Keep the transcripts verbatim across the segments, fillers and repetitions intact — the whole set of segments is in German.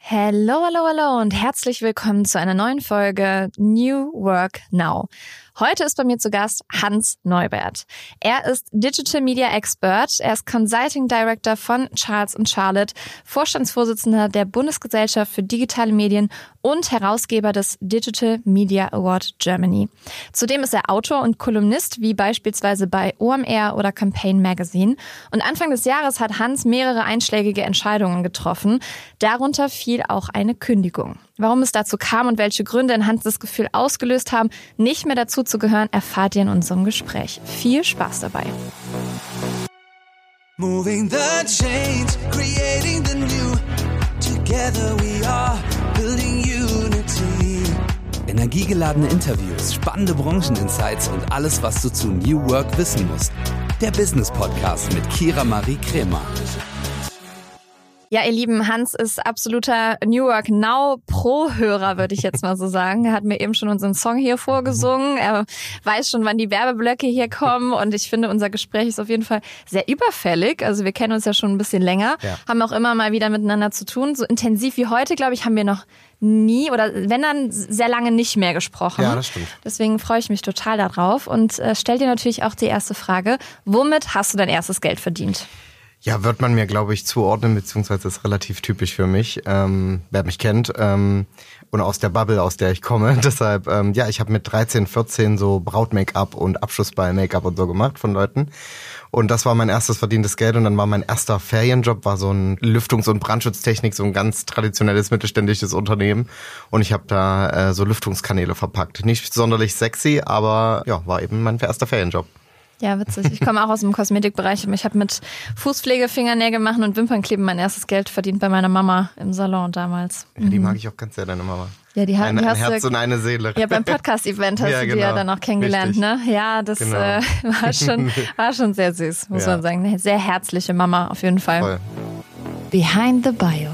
Hello, hallo, hallo und herzlich willkommen zu einer neuen Folge New Work Now. Heute ist bei mir zu Gast Hans Neubert. Er ist Digital Media Expert, er ist Consulting Director von Charles und Charlotte, Vorstandsvorsitzender der Bundesgesellschaft für digitale Medien und Herausgeber des Digital Media Award Germany. Zudem ist er Autor und Kolumnist, wie beispielsweise bei O M R oder Campaign Magazine. Und Anfang des Jahres hat Hans mehrere einschlägige Entscheidungen getroffen. Darunter fiel auch eine Kündigung. Warum es dazu kam und welche Gründe in Hans das Gefühl ausgelöst haben, nicht mehr dazu zu gehören, erfahrt ihr in unserem Gespräch. Viel Spaß dabei. Moving the change, creating the new. Together we are building unity. Energiegeladene Interviews, spannende Brancheninsights und alles, was du zu New Work wissen musst. Der Business Podcast mit Kira Marie Kremer. Ja, ihr Lieben, Hans ist absoluter New Work Now Pro-Hörer, würde ich jetzt mal so sagen. Er hat mir eben schon unseren Song hier vorgesungen. Er weiß schon, wann die Werbeblöcke hier kommen. Und ich finde, unser Gespräch ist auf jeden Fall sehr überfällig. Also wir kennen uns ja schon ein bisschen länger, ja. Haben auch immer mal wieder miteinander zu tun. So intensiv wie heute, glaube ich, haben wir noch nie oder wenn dann sehr lange nicht mehr gesprochen. Ja, das stimmt. Deswegen freue ich mich total darauf und äh, stell dir natürlich auch die erste Frage. Womit hast du dein erstes Geld verdient? Ja, wird man mir, glaube ich, zuordnen, beziehungsweise ist relativ typisch für mich, ähm, wer mich kennt, ähm, und aus der Bubble, aus der ich komme. Deshalb, ähm, ja, ich habe mit dreizehn, vierzehn so Braut-Make-up und Abschlussball-Make-up und so gemacht von Leuten. Und das war mein erstes verdientes Geld und dann war mein erster Ferienjob, war so ein Lüftungs- und Brandschutztechnik, so ein ganz traditionelles mittelständisches Unternehmen. Und ich habe da äh, so Lüftungskanäle verpackt. Nicht sonderlich sexy, aber ja, war eben mein erster Ferienjob. Ja, witzig. Ich komme auch aus dem Kosmetikbereich. Ich habe mit Pflegepflege, Fingernägel machen und Wimpernkleben mein erstes Geld verdient bei meiner Mama im Salon damals. Ja, die mag ich auch ganz sehr, deine Mama. Ja, die, hat, ein, die ein hast Herz du, und eine Seele. Ja, beim Podcast-Event hast ja, du genau. die ja dann auch kennengelernt, Richtig. ne? Ja, das genau. äh, war schon war schon sehr süß, muss ja. man sagen. Eine sehr herzliche Mama auf jeden Fall. Voll. Behind the Bio.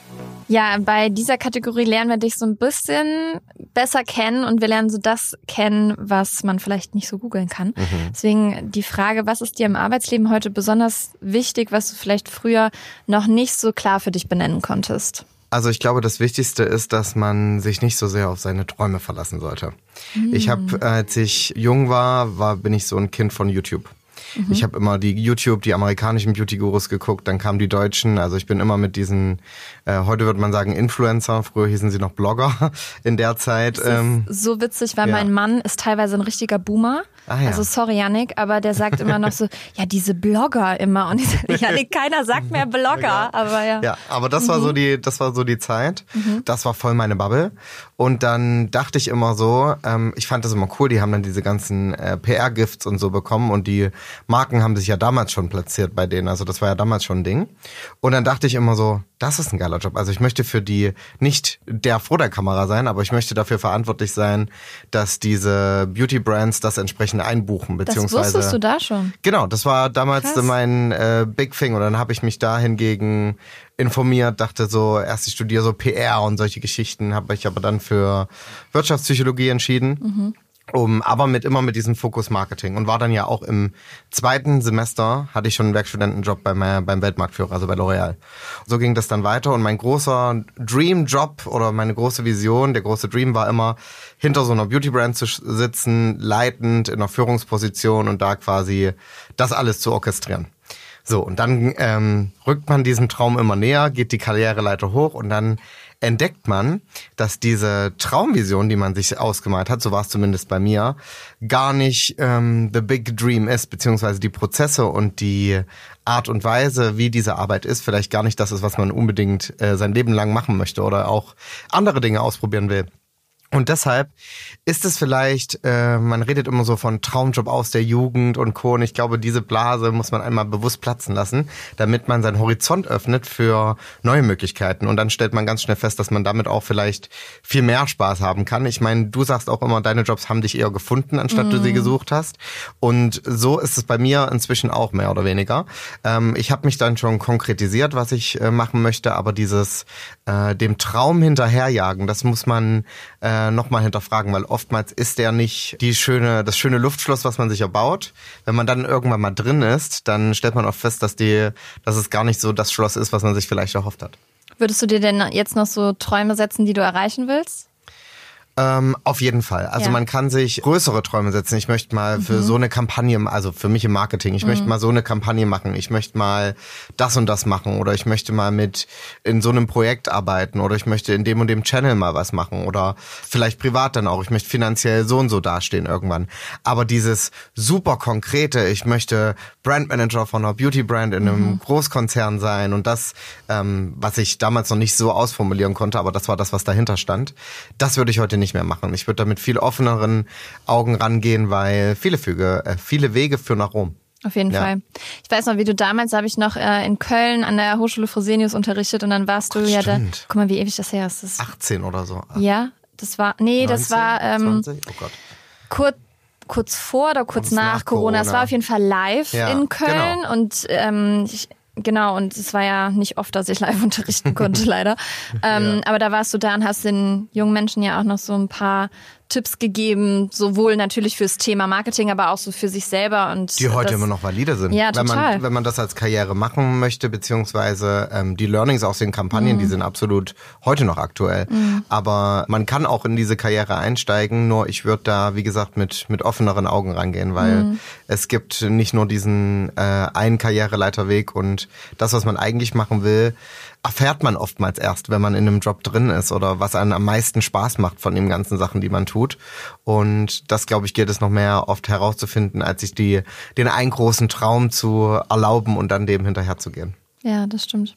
Ja, bei dieser Kategorie lernen wir dich so ein bisschen besser kennen und wir lernen so das kennen, was man vielleicht nicht so googeln kann. Mhm. Deswegen die Frage, was ist dir im Arbeitsleben heute besonders wichtig, was du vielleicht früher noch nicht so klar für dich benennen konntest? Also ich glaube, das Wichtigste ist, dass man sich nicht so sehr auf seine Träume verlassen sollte. Mhm. Ich habe, als ich jung war, war, bin ich so ein Kind von YouTube. Mhm. Ich habe immer die YouTube, die amerikanischen Beauty-Gurus geguckt, dann kamen die Deutschen. Also ich bin immer mit diesen, äh, heute würde man sagen Influencer, früher hießen sie noch Blogger in der Zeit. Das ist ähm, so witzig, weil ja. mein Mann ist teilweise ein richtiger Boomer. Ah, ja. Also sorry, Yannick, aber der sagt immer noch so, ja, diese Blogger immer. Und ich sage, Yannick, keiner sagt mehr Blogger, ja. aber ja. Ja, aber das mhm. war so die, das war so die Zeit. Mhm. Das war voll meine Bubble. Und dann dachte ich immer so, ähm, ich fand das immer cool, die haben dann diese ganzen äh, P R-Gifts und so bekommen und die Marken haben sich ja damals schon platziert bei denen, also das war ja damals schon ein Ding. Und dann dachte ich immer so, das ist ein geiler Job. Also ich möchte für die nicht der vor der Kamera sein, aber ich möchte dafür verantwortlich sein, dass diese Beauty-Brands das entsprechend einbuchen. Beziehungsweise, das wusstest du da schon? Genau, das war damals Krass. mein äh, Big Thing. Und dann habe ich mich da hingegen informiert, dachte so, erst ich studiere so P R und solche Geschichten, habe ich aber dann für Wirtschaftspsychologie entschieden. Mhm. Um, aber mit immer mit diesem Fokus Marketing und war dann ja auch im zweiten Semester, hatte ich schon einen Werkstudentenjob beim, beim Weltmarktführer, also bei L'Oreal. So ging das dann weiter und mein großer Dream-Job oder meine große Vision, der große Dream war immer, hinter so einer Beauty-Brand zu sitzen, leitend in einer Führungsposition und da quasi das alles zu orchestrieren. So, und dann ähm, rückt man diesem Traum immer näher, geht die Karriereleiter hoch und dann entdeckt man, dass diese Traumvision, die man sich ausgemalt hat, so war es zumindest bei mir, gar nicht ähm, the big dream ist, beziehungsweise die Prozesse und die Art und Weise, wie diese Arbeit ist, vielleicht gar nicht das ist, was man unbedingt äh, sein Leben lang machen möchte oder auch andere Dinge ausprobieren will. Und deshalb ist es vielleicht, äh, man redet immer so von Traumjob aus der Jugend und Co. Und ich glaube, diese Blase muss man einmal bewusst platzen lassen, damit man seinen Horizont öffnet für neue Möglichkeiten. Und dann stellt man ganz schnell fest, dass man damit auch vielleicht viel mehr Spaß haben kann. Ich meine, du sagst auch immer, deine Jobs haben dich eher gefunden, anstatt mm. du sie gesucht hast. Und so ist es bei mir inzwischen auch mehr oder weniger. Ähm, ich habe mich dann schon konkretisiert, was ich äh, machen möchte, aber dieses äh, dem Traum hinterherjagen, das muss man äh, nochmal hinterfragen, weil oftmals ist der nicht die schöne, das schöne Luftschloss, was man sich erbaut. Wenn man dann irgendwann mal drin ist, dann stellt man oft fest, dass die, dass es gar nicht so das Schloss ist, was man sich vielleicht erhofft hat. Würdest du dir denn jetzt noch so Träume setzen, die du erreichen willst? Ähm, auf jeden Fall. Also ja. man kann sich größere Träume setzen. Ich möchte mal mhm. für so eine Kampagne, also für mich im Marketing, ich mhm. möchte mal so eine Kampagne machen. Ich möchte mal das und das machen oder ich möchte mal mit in so einem Projekt arbeiten oder ich möchte in dem und dem Channel mal was machen oder vielleicht privat dann auch. Ich möchte finanziell so und so dastehen irgendwann. Aber dieses super konkrete, ich möchte Brandmanager von einer Beauty-Brand in einem mhm. Großkonzern sein und das, ähm, was ich damals noch nicht so ausformulieren konnte, aber das war das, was dahinter stand, das würde ich heute nicht mehr machen. Ich würde da mit viel offeneren Augen rangehen, weil viele Füge, äh, viele Wege führen nach Rom. Auf jeden ja. Fall. Ich weiß noch, wie du damals, habe ich noch äh, in Köln an der Hochschule Fresenius unterrichtet und dann warst du Gott, ja stimmt. da. Guck mal, wie ewig das her ist. Das achtzehn oder so. Ja, das war, nee, neunzehn, das war ähm, zwanzig? Oh Gott. kurz kurz vor oder kurz nach, nach Corona. Corona. Es war auf jeden Fall live ja, in Köln genau. und ähm, ich, genau, und es war ja nicht oft, dass ich live unterrichten konnte, leider. Ähm, ja. Aber da warst du da und hast den jungen Menschen ja auch noch so ein paar Tipps gegeben, sowohl natürlich fürs Thema Marketing, aber auch so für sich selber. Und die heute das, immer noch valide sind. Ja, wenn total. man, wenn man das als Karriere machen möchte, beziehungsweise ähm, die Learnings aus den Kampagnen, mhm. die sind absolut heute noch aktuell. Mhm. Aber man kann auch in diese Karriere einsteigen, nur ich würde da, wie gesagt, mit mit offeneren Augen rangehen, weil mhm. es gibt nicht nur diesen äh, einen Karriereleiterweg und das, was man eigentlich machen will, erfährt man oftmals erst, wenn man in einem Job drin ist oder was einem am meisten Spaß macht von den ganzen Sachen, die man tut. Und das, glaube ich, gilt es noch mehr oft herauszufinden, als sich die den einen großen Traum zu erlauben und dann dem hinterherzugehen. Ja, das stimmt.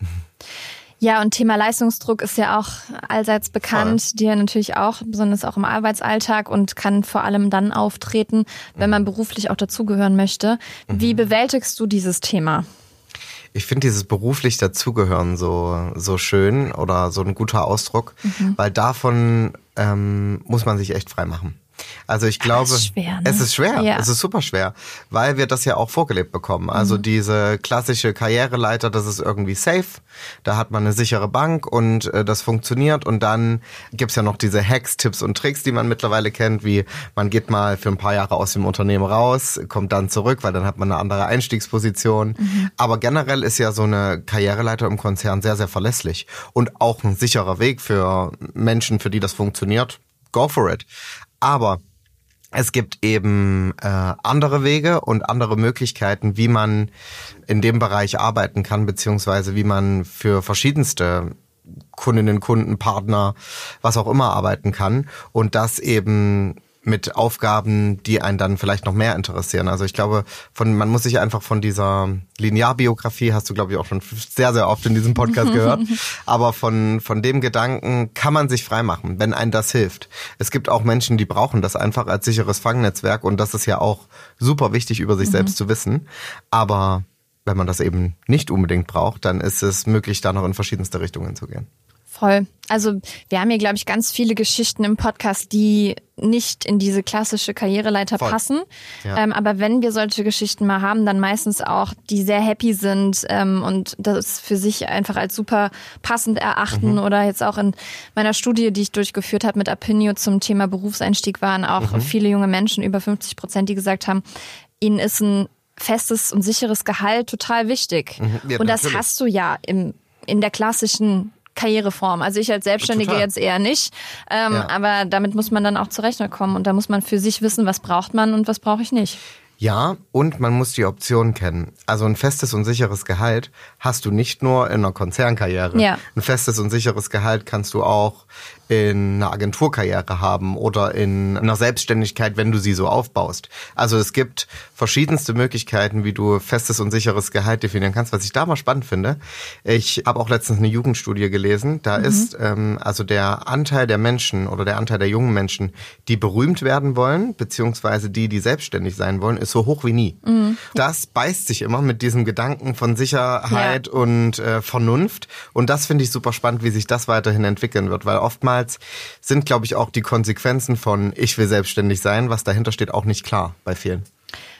Ja, und Thema Leistungsdruck ist ja auch allseits bekannt, Voll. dir natürlich auch, besonders auch im Arbeitsalltag und kann vor allem dann auftreten, wenn man beruflich auch dazugehören möchte. Wie bewältigst du dieses Thema? Ich finde dieses beruflich dazugehören so so schön oder so ein guter Ausdruck, mhm. weil davon ähm, muss man sich echt frei machen. Also ich glaube, es ist schwer, ne? es ist schwer, ja. es ist super schwer, weil wir das ja auch vorgelebt bekommen. Also mhm. diese klassische Karriereleiter, das ist irgendwie safe, da hat man eine sichere Bank und äh, das funktioniert und dann gibt's ja noch diese Hacks, Tipps und Tricks, die man mittlerweile kennt, wie man geht mal für ein paar Jahre aus dem Unternehmen raus, kommt dann zurück, weil dann hat man eine andere Einstiegsposition. Mhm. Aber generell ist ja so eine Karriereleiter im Konzern sehr, sehr verlässlich und auch ein sicherer Weg für Menschen, für die das funktioniert. Go for it. Aber es gibt eben äh, andere Wege und andere Möglichkeiten, wie man in dem Bereich arbeiten kann, beziehungsweise wie man für verschiedenste Kundinnen, Kunden, Partner, was auch immer arbeiten kann. Und das eben mit Aufgaben, die einen dann vielleicht noch mehr interessieren. Also ich glaube, von man muss sich einfach von dieser Linearbiografie, hast du glaube ich auch schon sehr, sehr oft in diesem Podcast gehört, aber von von dem Gedanken kann man sich freimachen, wenn einem das hilft. Es gibt auch Menschen, die brauchen das einfach als sicheres Fangnetzwerk und das ist ja auch super wichtig, über sich mhm. selbst zu wissen. Aber wenn man das eben nicht unbedingt braucht, dann ist es möglich, da noch in verschiedenste Richtungen zu gehen. Voll. Also wir haben hier, glaube ich, ganz viele Geschichten im Podcast, die nicht in diese klassische Karriereleiter Voll. passen. Ja. Ähm, aber wenn wir solche Geschichten mal haben, dann meistens auch, die sehr happy sind ähm, und das für sich einfach als super passend erachten. Mhm. Oder jetzt auch in meiner Studie, die ich durchgeführt habe mit Apinio zum Thema Berufseinstieg, waren auch mhm. viele junge Menschen, über fünfzig Prozent, die gesagt haben, ihnen ist ein festes und sicheres Gehalt total wichtig. Mhm. Ja, und das natürlich. hast du ja im in der klassischen Karriereform. Also ich als Selbstständige Total. jetzt eher nicht. Ähm, ja. Aber damit muss man dann auch zurechtkommen. Und da muss man für sich wissen, was braucht man und was brauche ich nicht. Ja, und man muss die Optionen kennen. Also ein festes und sicheres Gehalt hast du nicht nur in einer Konzernkarriere. Ja. Ein festes und sicheres Gehalt kannst du auch in einer Agenturkarriere haben oder in einer Selbstständigkeit, wenn du sie so aufbaust. Also es gibt verschiedenste Möglichkeiten, wie du festes und sicheres Gehalt definieren kannst, was ich da mal spannend finde. Ich habe auch letztens eine Jugendstudie gelesen. Da mhm. ist ähm, also der Anteil der Menschen oder der Anteil der jungen Menschen, die berühmt werden wollen, beziehungsweise die, die selbstständig sein wollen, ist so hoch wie nie. Mhm. Das beißt sich immer mit diesem Gedanken von Sicherheit ja. und äh, Vernunft. Und das finde ich super spannend, wie sich das weiterhin entwickeln wird, weil oftmals sind, glaube ich, auch die Konsequenzen von ich will selbstständig sein, was dahinter steht, auch nicht klar bei vielen.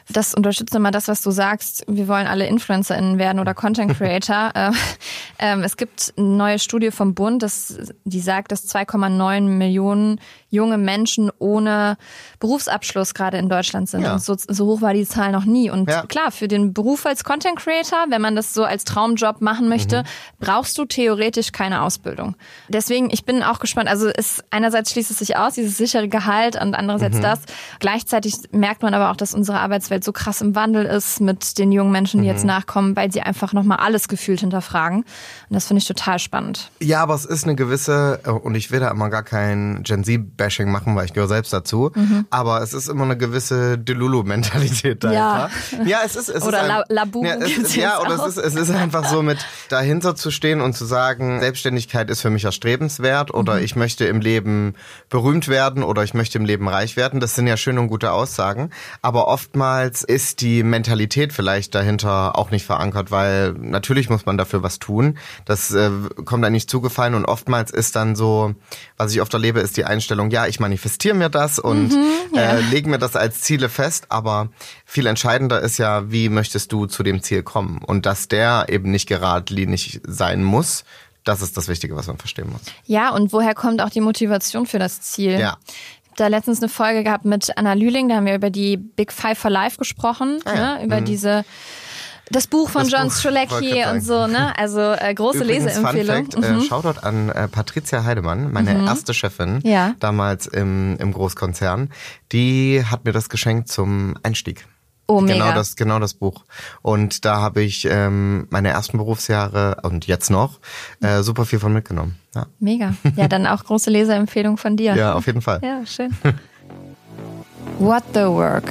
Das unterstützt immer das, was du sagst. Wir wollen alle InfluencerInnen werden oder Content Creator. ähm, es gibt eine neue Studie vom Bund, das, die sagt, dass zwei Komma neun Millionen junge Menschen ohne Berufsabschluss gerade in Deutschland sind. Ja. Und so, so hoch war die Zahl noch nie. Und ja. klar, für den Beruf als Content Creator, wenn man das so als Traumjob machen möchte, mhm. brauchst du theoretisch keine Ausbildung. Deswegen, ich bin auch gespannt. Also es, einerseits schließt es sich aus, dieses sichere Gehalt, und andererseits mhm. das. Gleichzeitig merkt man aber auch, dass unsere Arbeitswelt so krass im Wandel ist mit den jungen Menschen, die mhm. jetzt nachkommen, weil sie einfach nochmal alles gefühlt hinterfragen. Und das finde ich total spannend. Ja, aber es ist eine gewisse, und ich will da immer gar kein Gen Z-Bashing machen, weil ich gehöre selbst dazu, mhm. aber es ist immer eine gewisse Delulu-Mentalität dahinter. Ja, ja es ist es oder ist ein, Labu. Ja, es, ja oder es ist, es ist einfach so, mit dahinter zu stehen und zu sagen, Selbstständigkeit ist für mich erstrebenswert oder mhm. ich möchte im Leben berühmt werden oder ich möchte im Leben reich werden. Das sind ja schöne und gute Aussagen, aber oftmals ist die Mentalität vielleicht dahinter auch nicht verankert, weil natürlich muss man dafür was tun. Das äh, kommt einem nicht zugefallen und oftmals ist dann so, was ich oft erlebe, ist die Einstellung, ja, ich manifestiere mir das und mhm, ja. äh, lege mir das als Ziele fest, aber viel entscheidender ist ja, wie möchtest du zu dem Ziel kommen und dass der eben nicht geradlinig sein muss. Das ist das Wichtige, was man verstehen muss. Ja, und woher kommt auch die Motivation für das Ziel? Ja. Da letztens eine Folge gehabt mit Anna Lühling, da haben wir über die Big Five for Life gesprochen, ah, ja. ne? über mhm. diese das Buch von das John Buch, Strzelecki und so, ne? Also äh, große Übrigens, Fun Leseempfehlung. Fact, mhm. äh, Shoutout an äh, Patricia Heidemann, meine mhm. erste Chefin, ja. damals im, im Großkonzern. Die hat mir das geschenkt zum Einstieg. Oh, mega. Genau das, genau das Buch. Und da habe ich ähm, meine ersten Berufsjahre und jetzt noch äh, super viel von mitgenommen. Ja. Mega. Ja, dann auch große Leseempfehlung von dir. Ja, auf jeden Fall. Ja, schön. What the Work.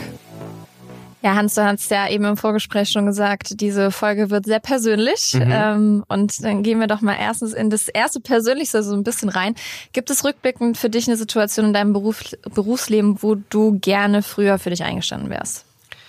Ja, Hans, du hast ja eben im Vorgespräch schon gesagt, diese Folge wird sehr persönlich. Mhm. Ähm, und dann gehen wir doch mal erstens in das erste Persönlichste so ein bisschen rein. Gibt es rückblickend für dich eine Situation in deinem Beruf, Berufsleben, wo du gerne früher für dich eingestanden wärst?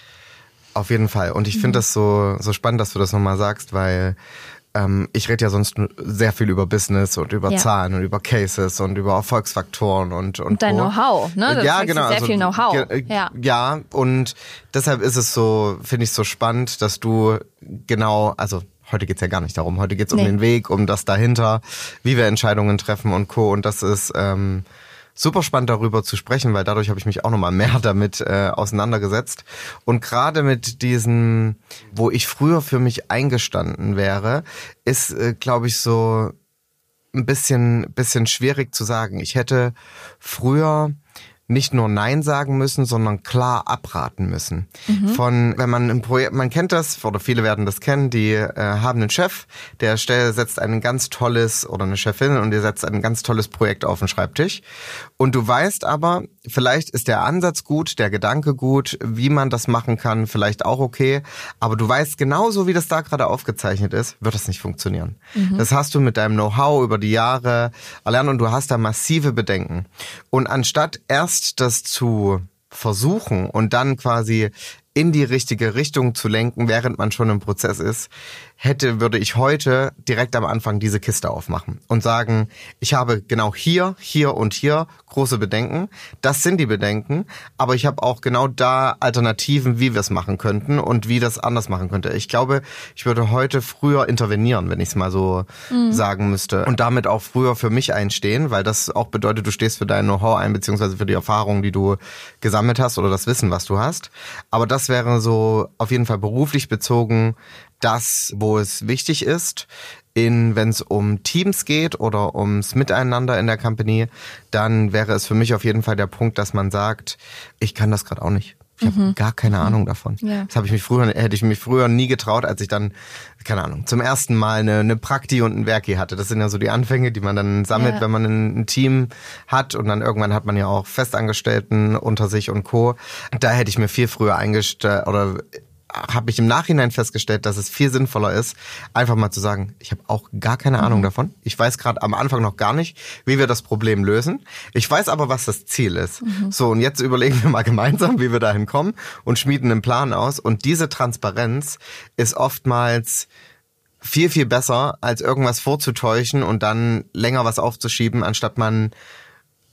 Auf jeden Fall. Und ich finde das so, so spannend, dass du das nochmal sagst, weil ähm, ich rede ja sonst sehr viel über Business und über ja. Zahlen und über Cases und über Erfolgsfaktoren und und, und dein Co. Know-how, ne? Das ja, genau. Sehr also, viel Know-how. Ge- ja. ja, und deshalb ist es so, finde ich so spannend, dass du genau, also heute geht's ja gar nicht darum, heute geht's um nee. den Weg, um das dahinter, wie wir Entscheidungen treffen und Co. Und das ist ähm, super spannend, darüber zu sprechen, weil dadurch habe ich mich auch nochmal mehr damit äh, auseinandergesetzt. Und gerade mit diesen, wo ich früher für mich eingestanden wäre, ist, äh, glaube ich, so ein bisschen, bisschen schwierig zu sagen. Ich hätte früher nicht nur Nein sagen müssen, sondern klar abraten müssen. Mhm. Von, wenn man ein Projekt, man kennt das, oder viele werden das kennen, die äh, haben einen Chef, der stell, setzt ein ganz tolles, oder eine Chefin, und der setzt ein ganz tolles Projekt auf den Schreibtisch. Und du weißt aber, vielleicht ist der Ansatz gut, der Gedanke gut, wie man das machen kann, vielleicht auch okay, aber du weißt genauso, wie das da gerade aufgezeichnet ist, wird das nicht funktionieren. Mhm. Das hast du mit deinem Know-how über die Jahre erlernt und du hast da massive Bedenken. Und anstatt erst das zu versuchen und dann quasi in die richtige Richtung zu lenken, während man schon im Prozess ist, hätte, würde ich heute direkt am Anfang diese Kiste aufmachen und sagen, ich habe genau hier, hier und hier große Bedenken. Das sind die Bedenken, aber ich habe auch genau da Alternativen, wie wir es machen könnten und wie das anders machen könnte. Ich glaube, ich würde heute früher intervenieren, wenn ich es mal so mhm. sagen müsste, und damit auch früher für mich einstehen, weil das auch bedeutet, du stehst für dein Know-how ein, beziehungsweise für die Erfahrungen, die du gesammelt hast oder das Wissen, was du hast. Aber das wäre so auf jeden Fall beruflich bezogen das, wo es wichtig ist. In, wenn es um Teams geht oder ums Miteinander in der Company, dann wäre es für mich auf jeden Fall der Punkt, dass man sagt, ich kann das gerade auch nicht. Ich habe mhm. gar keine Ahnung davon. Ja. Das habe ich mich früher, hätte ich mich früher nie getraut, als ich dann, keine Ahnung, zum ersten Mal eine, eine Prakti und ein Werki hatte. Das sind ja so die Anfänge, die man dann sammelt, ja. wenn man ein, ein Team hat, und dann irgendwann hat man ja auch Festangestellten unter sich und Co. Da hätte ich mir viel früher eingestellt oder habe ich im Nachhinein festgestellt, dass es viel sinnvoller ist, einfach mal zu sagen, ich habe auch gar keine Ahnung mhm. davon. Ich weiß gerade am Anfang noch gar nicht, wie wir das Problem lösen. Ich weiß aber, was das Ziel ist. Mhm. So, und jetzt überlegen wir mal gemeinsam, wie wir dahin kommen und schmieden einen Plan aus. Und diese Transparenz ist oftmals viel, viel besser, als irgendwas vorzutäuschen und dann länger was aufzuschieben, anstatt man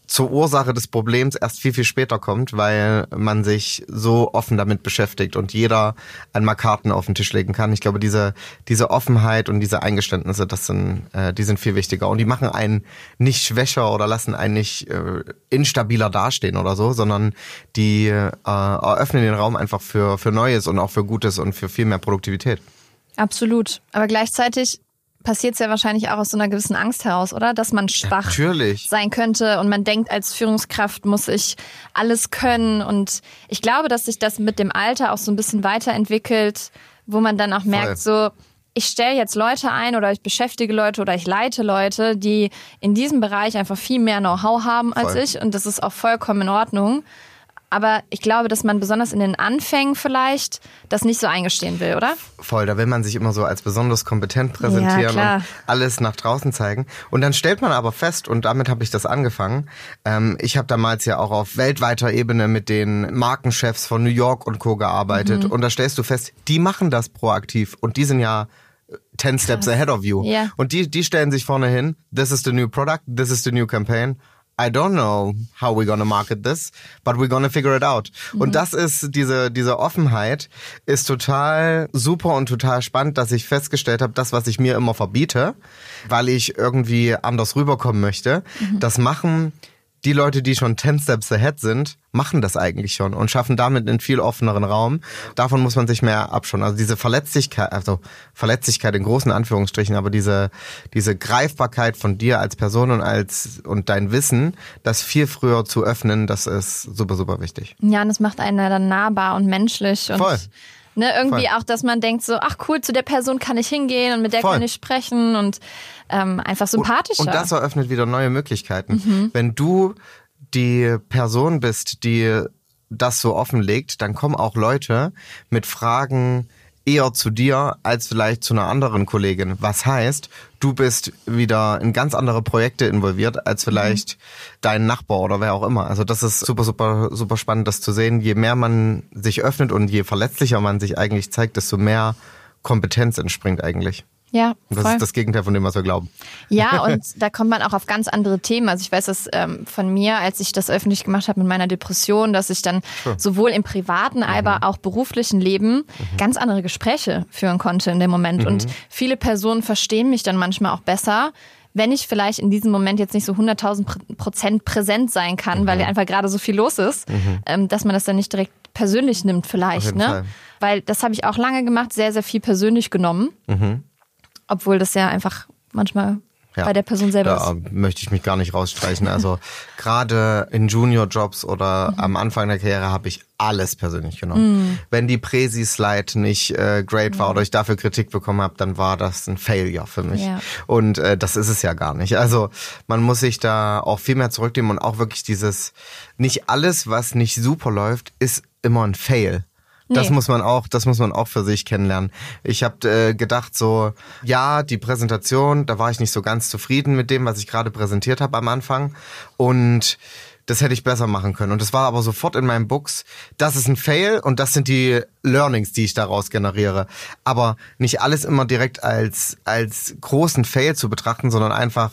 zur Ursache des Problems erst viel, viel später kommt, weil man sich so offen damit beschäftigt und jeder einmal Karten auf den Tisch legen kann. Ich glaube, diese diese Offenheit und diese Eingeständnisse, das sind, äh, die sind viel wichtiger. Und die machen einen nicht schwächer oder lassen einen nicht äh, instabiler dastehen oder so, sondern die äh, eröffnen den Raum einfach für, für Neues und auch für Gutes und für viel mehr Produktivität. Absolut. Aber gleichzeitig passiert es ja wahrscheinlich auch aus so einer gewissen Angst heraus, oder? Dass man schwach Natürlich. sein könnte und man denkt, als Führungskraft muss ich alles können. Und ich glaube, dass sich das mit dem Alter auch so ein bisschen weiterentwickelt, wo man dann auch merkt, Voll. so, ich stelle jetzt Leute ein oder ich beschäftige Leute oder ich leite Leute, die in diesem Bereich einfach viel mehr Know-how haben als Voll. ich. Und das ist auch vollkommen in Ordnung. Aber ich glaube, dass man besonders in den Anfängen vielleicht das nicht so eingestehen will, oder? Voll, da will man sich immer so als besonders kompetent präsentieren ja, und alles nach draußen zeigen. Und dann stellt man aber fest, und damit habe ich das angefangen, ähm, ich habe damals ja auch auf weltweiter Ebene mit den Markenchefs von New York und Co. gearbeitet. Mhm. Und da stellst du fest, die machen das proaktiv und die sind ja ten steps ahead of you. Yeah. Und die, die stellen sich vorne hin, this is the new product, this is the new campaign. I don't know how we're gonna market this, but we're gonna figure it out. Mhm. Und das ist, diese diese Offenheit ist total super und total spannend, dass ich festgestellt habe, das, was ich mir immer verbiete, weil ich irgendwie anders rüberkommen möchte, mhm. das machen die Leute, die schon ten steps ahead sind, machen das eigentlich schon und schaffen damit einen viel offeneren Raum. Davon muss man sich mehr abschauen. Also diese Verletzlichkeit, also Verletzlichkeit in großen Anführungsstrichen, aber diese diese Greifbarkeit von dir als Person und als und dein Wissen, das viel früher zu öffnen, das ist super, super wichtig. Ja, und das macht einen dann nahbar und menschlich. Und Voll. Ne, irgendwie Voll. auch, dass man denkt so, ach cool, zu der Person kann ich hingehen und mit der Voll. kann ich sprechen und ähm, einfach sympathischer. Und, und das eröffnet wieder neue Möglichkeiten. Mhm. Wenn du die Person bist, die das so offenlegt, dann kommen auch Leute mit Fragen eher zu dir als vielleicht zu einer anderen Kollegin. Was heißt, du bist wieder in ganz andere Projekte involviert als vielleicht mhm. dein Nachbar oder wer auch immer. Also das ist super, super, super spannend, das zu sehen. Je mehr man sich öffnet und je verletzlicher man sich eigentlich zeigt, desto mehr Kompetenz entspringt eigentlich. Ja, und das voll. ist das Gegenteil von dem, was wir glauben. Ja, und da kommt man auch auf ganz andere Themen. Also ich weiß das ähm, von mir, als ich das öffentlich gemacht habe mit meiner Depression, dass ich dann sure. sowohl im privaten, mhm. aber auch beruflichen Leben mhm. ganz andere Gespräche führen konnte in dem Moment. Mhm. Und viele Personen verstehen mich dann manchmal auch besser, wenn ich vielleicht in diesem Moment jetzt nicht so hunderttausend Prozent präsent sein kann, mhm. weil ja einfach gerade so viel los ist, mhm. ähm, dass man das dann nicht direkt persönlich nimmt vielleicht. Ne? Fall. Weil das habe ich auch lange gemacht, sehr, sehr viel persönlich genommen. Mhm. Obwohl das ja einfach manchmal ja, bei der Person selber da ist. Möchte ich mich gar nicht rausstreichen. Also gerade in Junior-Jobs oder mhm. am Anfang der Karriere habe ich alles persönlich genommen. Mhm. Wenn die Präsi-Slide nicht äh, great war mhm. oder ich dafür Kritik bekommen habe, dann war das ein Failure für mich. Ja. Und äh, das ist es ja gar nicht. Also man muss sich da auch viel mehr zurücknehmen und auch wirklich dieses, nicht alles, was nicht super läuft, ist immer ein Fail. Das nee. muss man auch, das muss man auch für sich kennenlernen. Ich habe äh, gedacht so, ja, die Präsentation, da war ich nicht so ganz zufrieden mit dem, was ich gerade präsentiert habe am Anfang und das hätte ich besser machen können. Und das war aber sofort in meinem Books, das ist ein Fail und das sind die Learnings, die ich daraus generiere. Aber nicht alles immer direkt als als großen Fail zu betrachten, sondern einfach,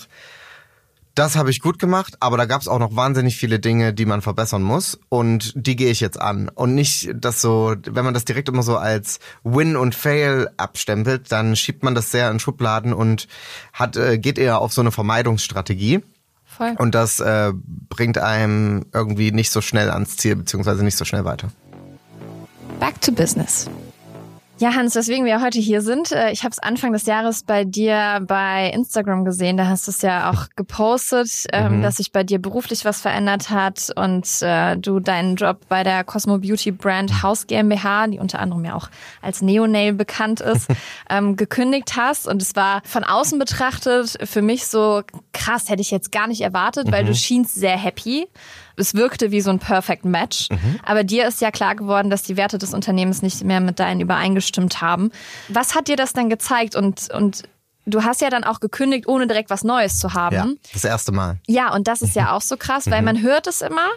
das habe ich gut gemacht, aber da gab es auch noch wahnsinnig viele Dinge, die man verbessern muss und die gehe ich jetzt an. Und nicht das so, wenn man das direkt immer so als Win und Fail abstempelt, dann schiebt man das sehr in Schubladen und hat äh, geht eher auf so eine Vermeidungsstrategie. Voll. Und das äh, bringt einem irgendwie nicht so schnell ans Ziel, beziehungsweise nicht so schnell weiter. Back to business. Ja, Hans, weswegen wir heute hier sind. Ich habe es Anfang des Jahres bei dir bei Instagram gesehen. Da hast du es ja auch gepostet, mhm. dass sich bei dir beruflich was verändert hat und äh, du deinen Job bei der Cosmo Beauty Brand House GmbH, die unter anderem ja auch als Neonail bekannt ist, ähm, gekündigt hast. Und es war von außen betrachtet für mich so krass, hätte ich jetzt gar nicht erwartet, mhm. weil du schienst sehr happy. Es wirkte wie so ein Perfect Match. Mhm. Aber dir ist ja klar geworden, dass die Werte des Unternehmens nicht mehr mit deinen übereingestimmt haben. Was hat dir das dann gezeigt? Und, und du hast ja dann auch gekündigt, ohne direkt was Neues zu haben. Ja, das erste Mal. Ja, und das ist ja auch so krass, weil man hört es immer,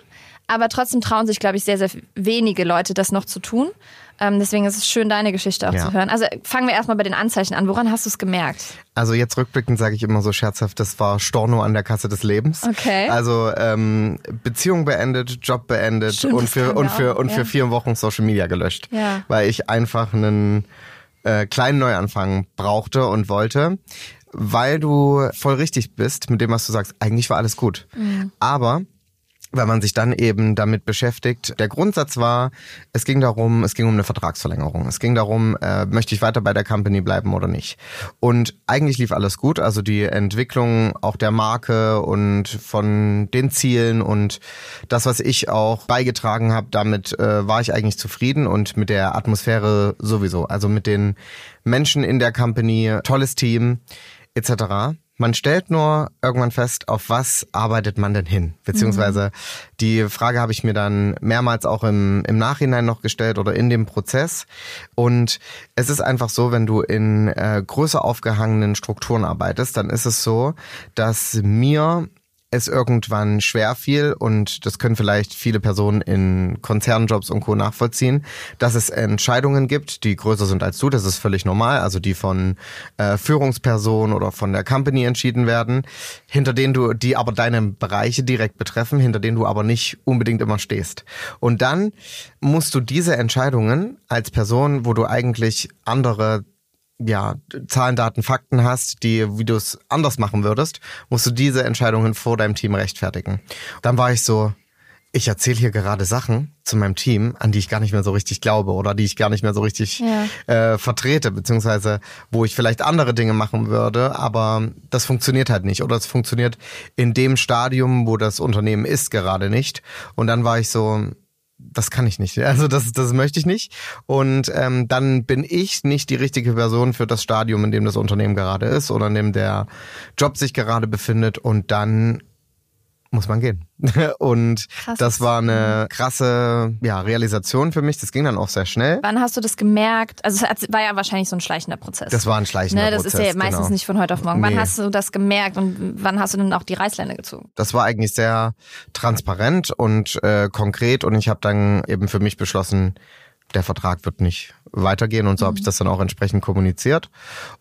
Aber trotzdem trauen sich, glaube ich, sehr, sehr wenige Leute, das noch zu tun. Ähm, deswegen ist es schön, deine Geschichte auch ja. zu hören. Also fangen wir erstmal bei den Anzeichen an. Woran hast du es gemerkt? Also jetzt rückblickend sage ich immer so scherzhaft, das war Storno an der Kasse des Lebens. Okay. Also ähm, Beziehung beendet, Job beendet Stimmt, und für und für und ja. für vier Wochen Social Media gelöscht, ja. weil ich einfach einen äh, kleinen Neuanfang brauchte und wollte. Weil du voll richtig bist mit dem, was du sagst. Eigentlich war alles gut. Mhm. Aber wenn man sich dann eben damit beschäftigt, der Grundsatz war, es ging darum, es ging um eine Vertragsverlängerung. Es ging darum, äh, möchte ich weiter bei der Company bleiben oder nicht. Und eigentlich lief alles gut. Also die Entwicklung auch der Marke und von den Zielen und das, was ich auch beigetragen habe, damit äh, war ich eigentlich zufrieden und mit der Atmosphäre sowieso. Also mit den Menschen in der Company, tolles Team et cetera. Man stellt nur irgendwann fest, auf was arbeitet man denn hin? Beziehungsweise mhm. die Frage habe ich mir dann mehrmals auch im, im Nachhinein noch gestellt oder in dem Prozess. Und es ist einfach so, wenn du in äh, größer aufgehangenen Strukturen arbeitest, dann ist es so, dass mir es irgendwann schwer fiel, und das können vielleicht viele Personen in Konzernjobs und Co. nachvollziehen, dass es Entscheidungen gibt, die größer sind als du, das ist völlig normal, also die von äh, Führungspersonen oder von der Company entschieden werden, hinter denen du, die aber deine Bereiche direkt betreffen, hinter denen du aber nicht unbedingt immer stehst. Und dann musst du diese Entscheidungen als Person, wo du eigentlich andere ja, Zahlen, Daten, Fakten hast, die, wie du es anders machen würdest, musst du diese Entscheidungen vor deinem Team rechtfertigen. Dann war ich so, ich erzähle hier gerade Sachen zu meinem Team, an die ich gar nicht mehr so richtig glaube oder die ich gar nicht mehr so richtig ja. äh, vertrete, beziehungsweise wo ich vielleicht andere Dinge machen würde, aber das funktioniert halt nicht oder es funktioniert in dem Stadium, wo das Unternehmen ist, gerade nicht. Und dann war ich so, das kann ich nicht, also das das möchte ich nicht, und ähm, dann bin ich nicht die richtige Person für das Stadium, in dem das Unternehmen gerade ist oder in dem der Job sich gerade befindet, und dann muss man gehen. Und Krass. Das war eine krasse ja, Realisation für mich. Das ging dann auch sehr schnell. Wann hast du das gemerkt? Also es war ja wahrscheinlich so ein schleichender Prozess. Das war ein schleichender ne, das Prozess. Das ist ja meistens genau. nicht von heute auf morgen. Wann nee. hast du das gemerkt und wann hast du dann auch die Reißleine gezogen? Das war eigentlich sehr transparent und äh, konkret, und ich habe dann eben für mich beschlossen, der Vertrag wird nicht weitergehen, und so mhm. habe ich das dann auch entsprechend kommuniziert.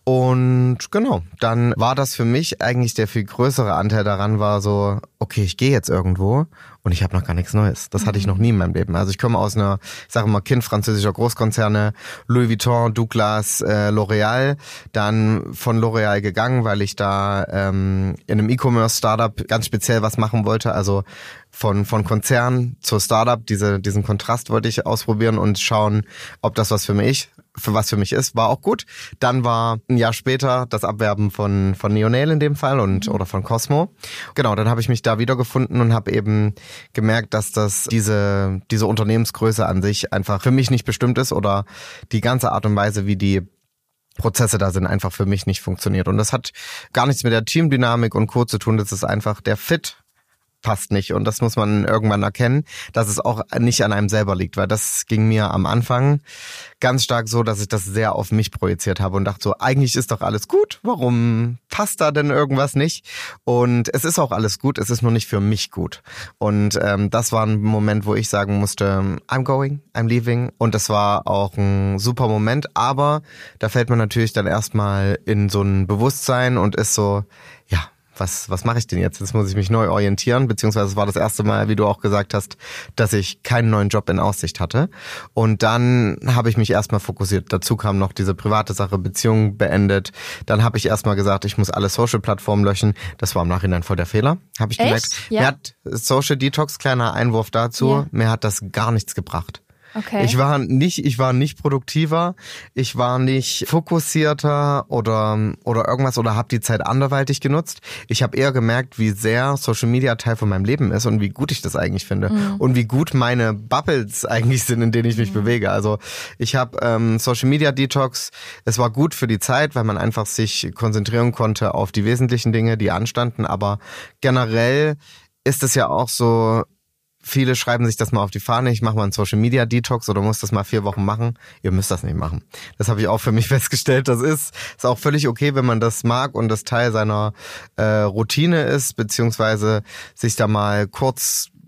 Und genau, dann war das für mich eigentlich der viel größere Anteil daran, war so, okay, ich gehe jetzt irgendwo und ich habe noch gar nichts Neues. Das mhm. hatte ich noch nie in meinem Leben. Also ich komme aus einer, ich sage mal, Kind französischer Großkonzerne, Louis Vuitton, Douglas, äh, L'Oréal, dann von L'Oréal gegangen, weil ich da ähm, in einem E-Commerce-Startup ganz speziell was machen wollte, also von von Konzern zur Startup, diese diesen Kontrast wollte ich ausprobieren und schauen, ob das was für mich für was für mich ist, war auch gut. Dann war ein Jahr später das Abwerben von von Neonail in dem Fall und oder von Cosmo. Genau, dann habe ich mich da wiedergefunden und habe eben gemerkt, dass das diese diese Unternehmensgröße an sich einfach für mich nicht bestimmt ist, oder die ganze Art und Weise, wie die Prozesse da sind, einfach für mich nicht funktioniert. Und das hat gar nichts mit der Teamdynamik und Co. zu tun, das ist einfach der Fit passt nicht, und das muss man irgendwann erkennen, dass es auch nicht an einem selber liegt, weil das ging mir am Anfang ganz stark so, dass ich das sehr auf mich projiziert habe und dachte so, eigentlich ist doch alles gut, warum passt da denn irgendwas nicht? Und es ist auch alles gut, es ist nur nicht für mich gut. Und ähm, das war ein Moment, wo ich sagen musste, I'm going, I'm leaving, und das war auch ein super Moment, aber da fällt man natürlich dann erstmal in so ein Bewusstsein und ist so, ja, Was, was mache ich denn jetzt? Jetzt muss ich mich neu orientieren, beziehungsweise es war das erste Mal, wie du auch gesagt hast, dass ich keinen neuen Job in Aussicht hatte. Und dann habe ich mich erstmal fokussiert. Dazu kam noch diese private Sache, Beziehung beendet. Dann habe ich erstmal gesagt, ich muss alle Social-Plattformen löschen. Das war im Nachhinein voll der Fehler, habe ich Echt? gemerkt. Ja. Mir hat Social Detox, kleiner Einwurf dazu, ja. mir hat das gar nichts gebracht. Okay. Ich war nicht, ich war nicht produktiver, ich war nicht fokussierter oder oder irgendwas oder habe die Zeit anderweitig genutzt. Ich habe eher gemerkt, wie sehr Social Media Teil von meinem Leben ist und wie gut ich das eigentlich finde mhm. und wie gut meine Bubbles eigentlich sind, in denen ich mich mhm. bewege. Also ich habe ähm, Social Media Detox. Es war gut für die Zeit, weil man einfach sich konzentrieren konnte auf die wesentlichen Dinge, die anstanden. Aber generell ist es ja auch so. Viele schreiben sich das mal auf die Fahne, ich mache mal einen Social-Media-Detox oder muss das mal vier Wochen machen. Ihr müsst das nicht machen. Das habe ich auch für mich festgestellt. Das ist, ist auch völlig okay, wenn man das mag und das Teil seiner äh, Routine ist, beziehungsweise sich da mal kurz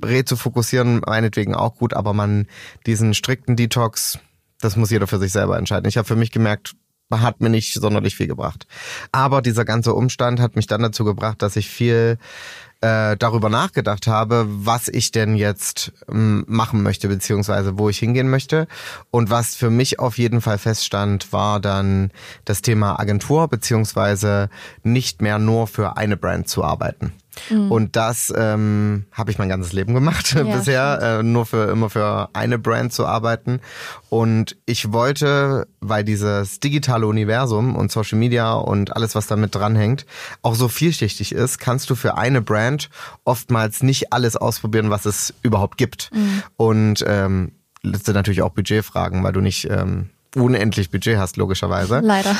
Reh zu fokussieren, meinetwegen auch gut, aber man diesen strikten Detox, das muss jeder für sich selber entscheiden. Ich habe für mich gemerkt, hat mir nicht sonderlich viel gebracht. Aber dieser ganze Umstand hat mich dann dazu gebracht, dass ich viel äh, darüber nachgedacht habe, was ich denn jetzt ähm, machen möchte, beziehungsweise wo ich hingehen möchte. Und was für mich auf jeden Fall feststand, war dann das Thema Agentur, beziehungsweise nicht mehr nur für eine Brand zu arbeiten. Mhm. Und das ähm, habe ich mein ganzes Leben gemacht ja, bisher, äh, nur für immer für eine Brand zu arbeiten. Und ich wollte, weil dieses digitale Universum und Social Media und alles, was damit dranhängt, auch so vielschichtig ist, kannst du für eine Brand oftmals nicht alles ausprobieren, was es überhaupt gibt. Mhm. Und ähm, das sind natürlich auch Budgetfragen, weil du nicht ähm, unendlich Budget hast, logischerweise. Leider.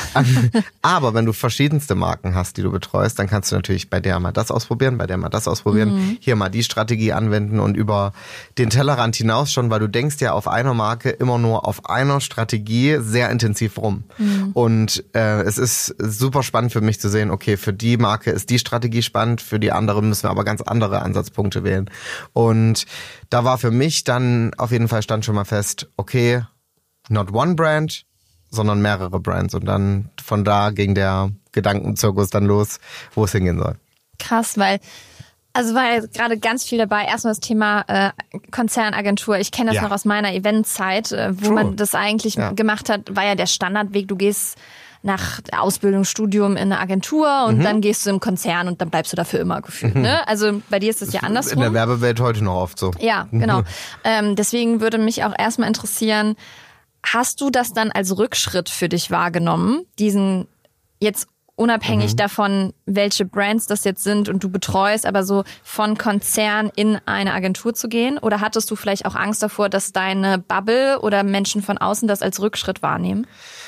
Aber wenn du verschiedenste Marken hast, die du betreust, dann kannst du natürlich bei der mal das ausprobieren, bei der mal das ausprobieren, mhm. hier mal die Strategie anwenden und über den Tellerrand hinaus schon, weil du denkst ja auf einer Marke immer nur auf einer Strategie sehr intensiv rum. Mhm. Und äh, es ist super spannend für mich zu sehen, okay, für die Marke ist die Strategie spannend, für die andere müssen wir aber ganz andere Ansatzpunkte wählen. Und da war für mich dann auf jeden Fall stand schon mal fest, okay, not one brand, sondern mehrere Brands. Und dann von da ging der Gedankenzirkus dann los, wo es hingehen soll. Krass, weil, also war ja gerade ganz viel dabei. Erstmal das Thema äh, Konzernagentur. Ich kenne das ja. noch aus meiner Eventzeit, äh, wo True. man das eigentlich ja. gemacht hat, war ja der Standardweg. Du gehst nach Ausbildung, Studium in eine Agentur und mhm. dann gehst du im Konzern und dann bleibst du dafür immer gefühlt. Mhm. Ne? Also bei dir ist das ja andersrum. In der Werbewelt heute noch oft so. Ja, genau. ähm, deswegen würde mich auch erstmal interessieren, hast du das dann als Rückschritt für dich wahrgenommen, diesen jetzt unabhängig mhm. davon, welche Brands das jetzt sind und du betreust, aber so von Konzern in eine Agentur zu gehen? Oder hattest du vielleicht auch Angst davor, dass deine Bubble oder Menschen von außen das als Rückschritt wahrnehmen?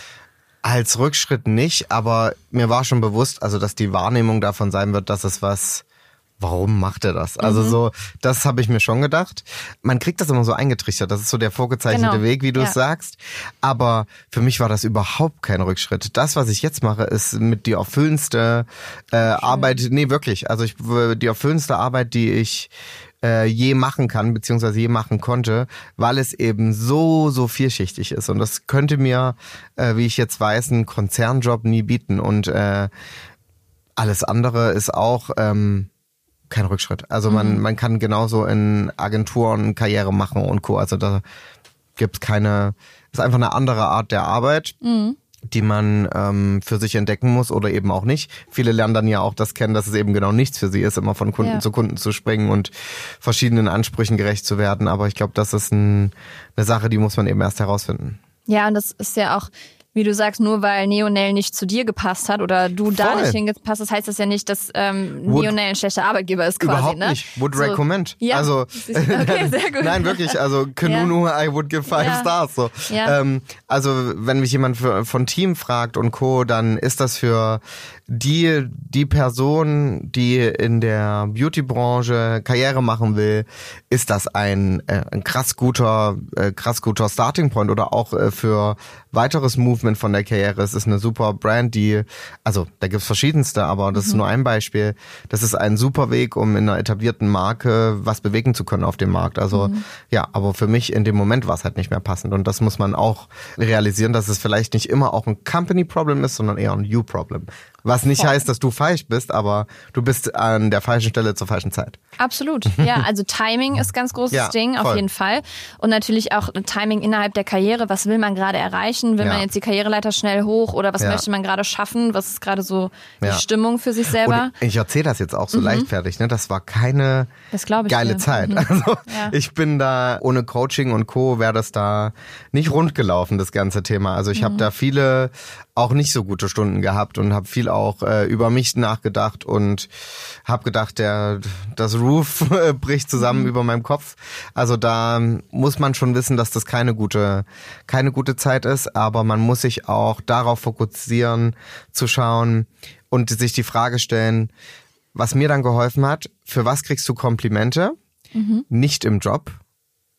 Als Rückschritt nicht, aber mir war schon bewusst, also dass die Wahrnehmung davon sein wird, dass es was... Warum macht er das? Also mhm. so, das habe ich mir schon gedacht. Man kriegt das immer so eingetrichtert. Das ist so der vorgezeichnete genau. Weg, wie du ja. es sagst. Aber für mich war das überhaupt kein Rückschritt. Das, was ich jetzt mache, ist mit die erfüllendste äh, Arbeit. Nee, wirklich. Also ich die erfüllendste Arbeit, die ich äh, je machen kann, beziehungsweise je machen konnte, weil es eben so, so vielschichtig ist. Und das könnte mir, äh, wie ich jetzt weiß, ein Konzernjob nie bieten. Und äh, alles andere ist auch... Ähm, kein Rückschritt. Also man, mhm. man kann genauso in Agenturen Karriere machen und Co. Also da gibt's keine, ist einfach eine andere Art der Arbeit, mhm. die man ähm, für sich entdecken muss oder eben auch nicht. Viele lernen dann ja auch das kennen, dass es eben genau nichts für sie ist, immer von Kunden ja. zu Kunden zu springen und verschiedenen Ansprüchen gerecht zu werden. Aber ich glaube, das ist ein, eine Sache, die muss man eben erst herausfinden. Ja, und das ist ja auch, wie du sagst, nur weil Neonel nicht zu dir gepasst hat oder du Voll. da nicht hingepasst hast, heißt das ja nicht, dass ähm, Neonel ein schlechter Arbeitgeber ist quasi. Überhaupt ne? nicht. Would so. recommend. Ja. Also, okay, sehr gut. Nein, wirklich. Also Kununu, ja. I would give five ja. stars. So. Ja. Ähm, also wenn mich jemand für, von Team fragt und Co., dann ist das für die die Person, die in der Beauty-Branche Karriere machen will, ist das ein, äh, ein krass guter, äh, krass guter Starting Point oder auch äh, für weiteres Movement von der Karriere. Es ist eine super Brand, die, also da gibt's verschiedenste, aber das mhm. ist nur ein Beispiel. Das ist ein super Weg, um in einer etablierten Marke was bewegen zu können auf dem Markt. Also mhm. ja, aber für mich in dem Moment war es halt nicht mehr passend und das muss man auch realisieren, dass es vielleicht nicht immer auch ein Company-Problem ist, sondern eher ein You-Problem. Was nicht Voll. heißt, dass du falsch bist, aber du bist an der falschen Stelle zur falschen Zeit. Absolut. Ja, also Timing ist ganz großes ja, Ding, auf voll. jeden Fall. Und natürlich auch Timing innerhalb der Karriere. Was will man gerade erreichen? Will ja. man jetzt die Karriereleiter schnell hoch oder was ja. möchte man gerade schaffen? Was ist gerade so die ja. Stimmung für sich selber? Und ich erzähle das jetzt auch so mhm. leichtfertig. Ne? Das war keine das glaub ich geile dir. Zeit. Mhm. Also ja. ich bin da, ohne Coaching und Co. wäre das da nicht rund gelaufen, das ganze Thema. Also ich mhm. habe da viele auch nicht so gute Stunden gehabt und habe viel auch äh, über mich nachgedacht und habe gedacht, der das Roof bricht zusammen mhm. über meinem Kopf. Also da muss man schon wissen, dass das keine gute keine gute Zeit ist, aber man muss sich auch darauf fokussieren, zu schauen und sich die Frage stellen, was mir dann geholfen hat, für was kriegst du Komplimente? Mhm. Nicht im Job,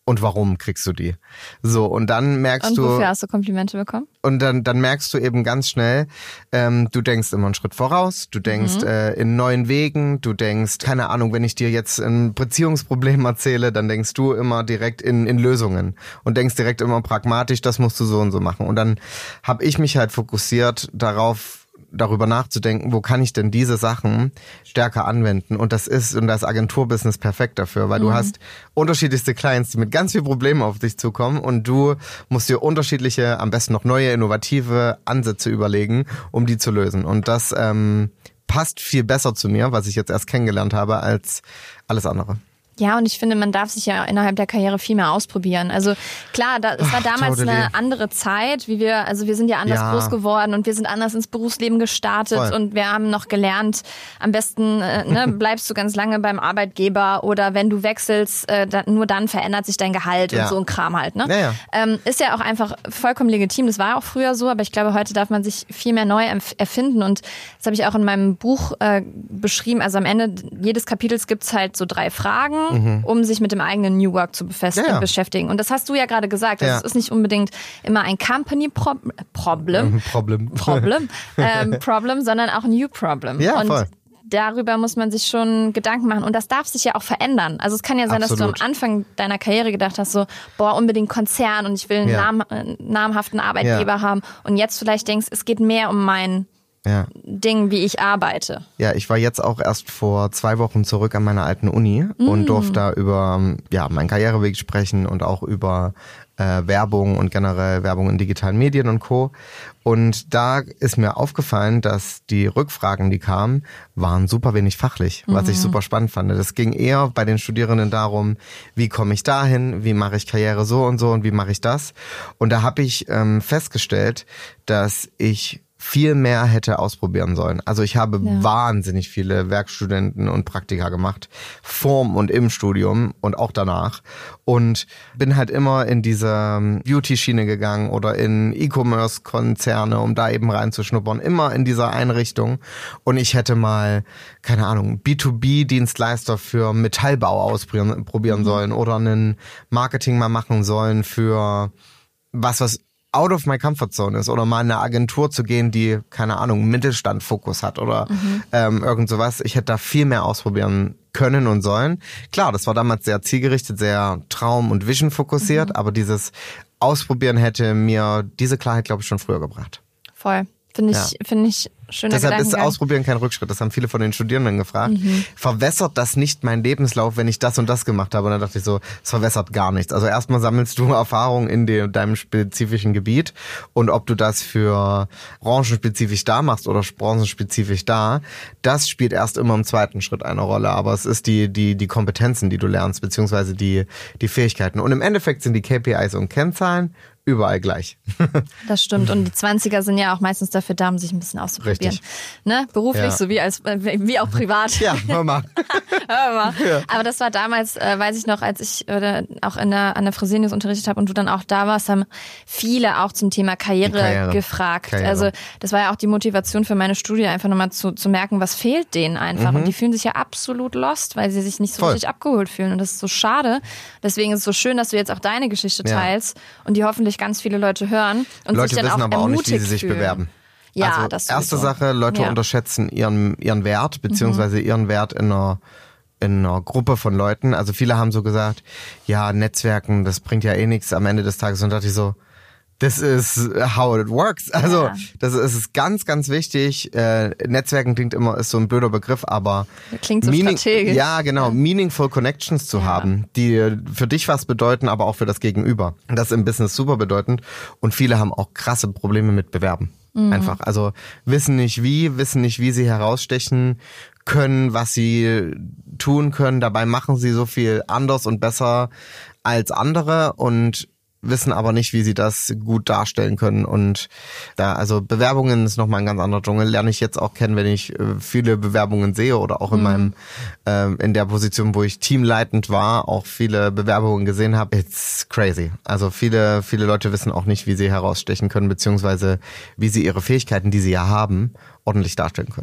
und warum kriegst du die? So, und dann merkst und du... Und wofür hast du Komplimente bekommen? Und dann, dann merkst du eben ganz schnell, ähm, du denkst immer einen Schritt voraus, du denkst mhm. äh, in neuen Wegen, du denkst, keine Ahnung, wenn ich dir jetzt ein Beziehungsproblem erzähle, dann denkst du immer direkt in, in Lösungen und denkst direkt immer pragmatisch, das musst du so und so machen. Und dann habe ich mich halt fokussiert darauf, darüber nachzudenken, wo kann ich denn diese Sachen stärker anwenden? Und das ist, und das Agenturbusiness perfekt dafür, weil mhm. du hast unterschiedlichste Clients, die mit ganz viel Problemen auf dich zukommen und du musst dir unterschiedliche, am besten noch neue, innovative Ansätze überlegen, um die zu lösen. Und das ähm, passt viel besser zu mir, was ich jetzt erst kennengelernt habe, als alles andere. Ja, und ich finde, man darf sich ja innerhalb der Karriere viel mehr ausprobieren. Also klar, da, es war damals totally. eine andere Zeit, wie wir, also wir sind ja anders ja. groß geworden und wir sind anders ins Berufsleben gestartet Voll. und wir haben noch gelernt, am besten äh, ne, bleibst du ganz lange beim Arbeitgeber oder wenn du wechselst, äh, da, nur dann verändert sich dein Gehalt ja. und so ein Kram halt. Ne? Ja, ja. Ähm, ist ja auch einfach vollkommen legitim, das war auch früher so, aber ich glaube, heute darf man sich viel mehr neu erfinden und das habe ich auch in meinem Buch äh, beschrieben. Also am Ende jedes Kapitels gibt's halt so drei Fragen, Mhm. um sich mit dem eigenen New Work zu befest- ja, ja. beschäftigen. Und das hast du ja gerade gesagt. Also ja. Es ist nicht unbedingt immer ein Company Pro- Problem, Problem, Problem, ähm, Problem, sondern auch New Problem. Ja, und voll. darüber muss man sich schon Gedanken machen. Und das darf sich ja auch verändern. Also es kann ja sein, Absolut. dass du am Anfang deiner Karriere gedacht hast, so, boah, unbedingt Konzern und ich will einen ja. nam- äh, namhaften Arbeitgeber ja. haben. Und jetzt vielleicht denkst, es geht mehr um mein Ja. Ding, wie ich arbeite. Ja, ich war jetzt auch erst vor zwei Wochen zurück an meiner alten Uni mm. und durfte da über ja, meinen Karriereweg sprechen und auch über äh, Werbung und generell Werbung in digitalen Medien und Co. Und da ist mir aufgefallen, dass die Rückfragen, die kamen, waren super wenig fachlich, was mm. ich super spannend fand. Das ging eher bei den Studierenden darum, wie komme ich dahin, wie mache ich Karriere so und so und wie mache ich das. Und da habe ich ähm, festgestellt, dass ich viel mehr hätte ausprobieren sollen. Also ich habe ja. wahnsinnig viele Werkstudenten und Praktika gemacht, vorm und im Studium und auch danach. Und bin halt immer in diese Beauty-Schiene gegangen oder in E-Commerce-Konzerne, um da eben reinzuschnuppern. Immer in dieser Einrichtung. Und ich hätte mal, keine Ahnung, B zwei B-Dienstleister für Metallbau ausprobieren probieren mhm. sollen oder einen Marketing mal machen sollen für was, was out of my comfort zone ist oder mal in eine Agentur zu gehen, die, keine Ahnung, Mittelstand-Fokus hat oder mhm. ähm, irgend sowas. Ich hätte da viel mehr ausprobieren können und sollen. Klar, das war damals sehr zielgerichtet, sehr Traum- und Vision fokussiert, mhm. aber dieses Ausprobieren hätte mir diese Klarheit, glaube ich, schon früher gebracht. Voll. Finde ich, ja. finde ich schöner Deshalb ist Gedankengang. Ausprobieren kein Rückschritt. Das haben viele von den Studierenden gefragt. Mhm. Verwässert das nicht meinen Lebenslauf, wenn ich das und das gemacht habe? Und dann dachte ich so, es verwässert gar nichts. Also erstmal sammelst du Erfahrung in de- deinem spezifischen Gebiet und ob du das für branchenspezifisch da machst oder branchenspezifisch da, das spielt erst immer im zweiten Schritt eine Rolle. Aber es ist die die die Kompetenzen, die du lernst, beziehungsweise die die Fähigkeiten. Und im Endeffekt sind die K P Is und Kennzahlen überall gleich. Das stimmt. Und die Zwanziger sind ja auch meistens dafür da, um sich ein bisschen auszuprobieren. Richtig. Ne? Beruflich ja. sowie als, wie auch privat. Ja, hör mal. hör mal. Ja. Aber das war damals, äh, weiß ich noch, als ich äh, auch in der, an der Fresenius unterrichtet habe und du dann auch da warst, haben viele auch zum Thema Karriere, Karriere. gefragt. Karriere. Also das war ja auch die Motivation für meine Studie, einfach nochmal zu, zu merken, was fehlt denen einfach. Mhm. Und die fühlen sich ja absolut lost, weil sie sich nicht so Voll. richtig abgeholt fühlen. Und das ist so schade. Deswegen ist es so schön, dass du jetzt auch deine Geschichte ja. teilst und die hoffentlich ganz viele Leute hören und Leute sich dann wissen auch aber auch nicht, wie sie sich fühlen. bewerben. Ja, also das erste sowieso. Sache, Leute ja. unterschätzen ihren ihren Wert, beziehungsweise mhm. ihren Wert in einer in einer Gruppe von Leuten. Also viele haben so gesagt, ja, Netzwerken, das bringt ja eh nichts am Ende des Tages. Und da dachte ich so, this is how it works. Also ja. das ist ganz, ganz wichtig. Äh, Netzwerken klingt immer, ist so ein blöder Begriff, aber klingt so meaning, strategisch. Ja, genau, ja. meaningful connections zu ja. haben, die für dich was bedeuten, aber auch für das Gegenüber. Das ist im Business super bedeutend. Und viele haben auch krasse Probleme mit Bewerben. Mhm. Einfach. Also wissen nicht wie, wissen nicht, wie sie herausstechen können, was sie tun können. Dabei machen sie so viel anders und besser als andere und wissen aber nicht, wie sie das gut darstellen können. Und da, also Bewerbungen ist nochmal ein ganz anderer Dschungel. Lerne ich jetzt auch kennen, wenn ich äh, viele Bewerbungen sehe oder auch in mhm. meinem, äh, in der Position, wo ich teamleitend war, auch viele Bewerbungen gesehen habe. It's crazy. Also viele, viele Leute wissen auch nicht, wie sie herausstechen können, beziehungsweise wie sie ihre Fähigkeiten, die sie ja haben, ordentlich darstellen können.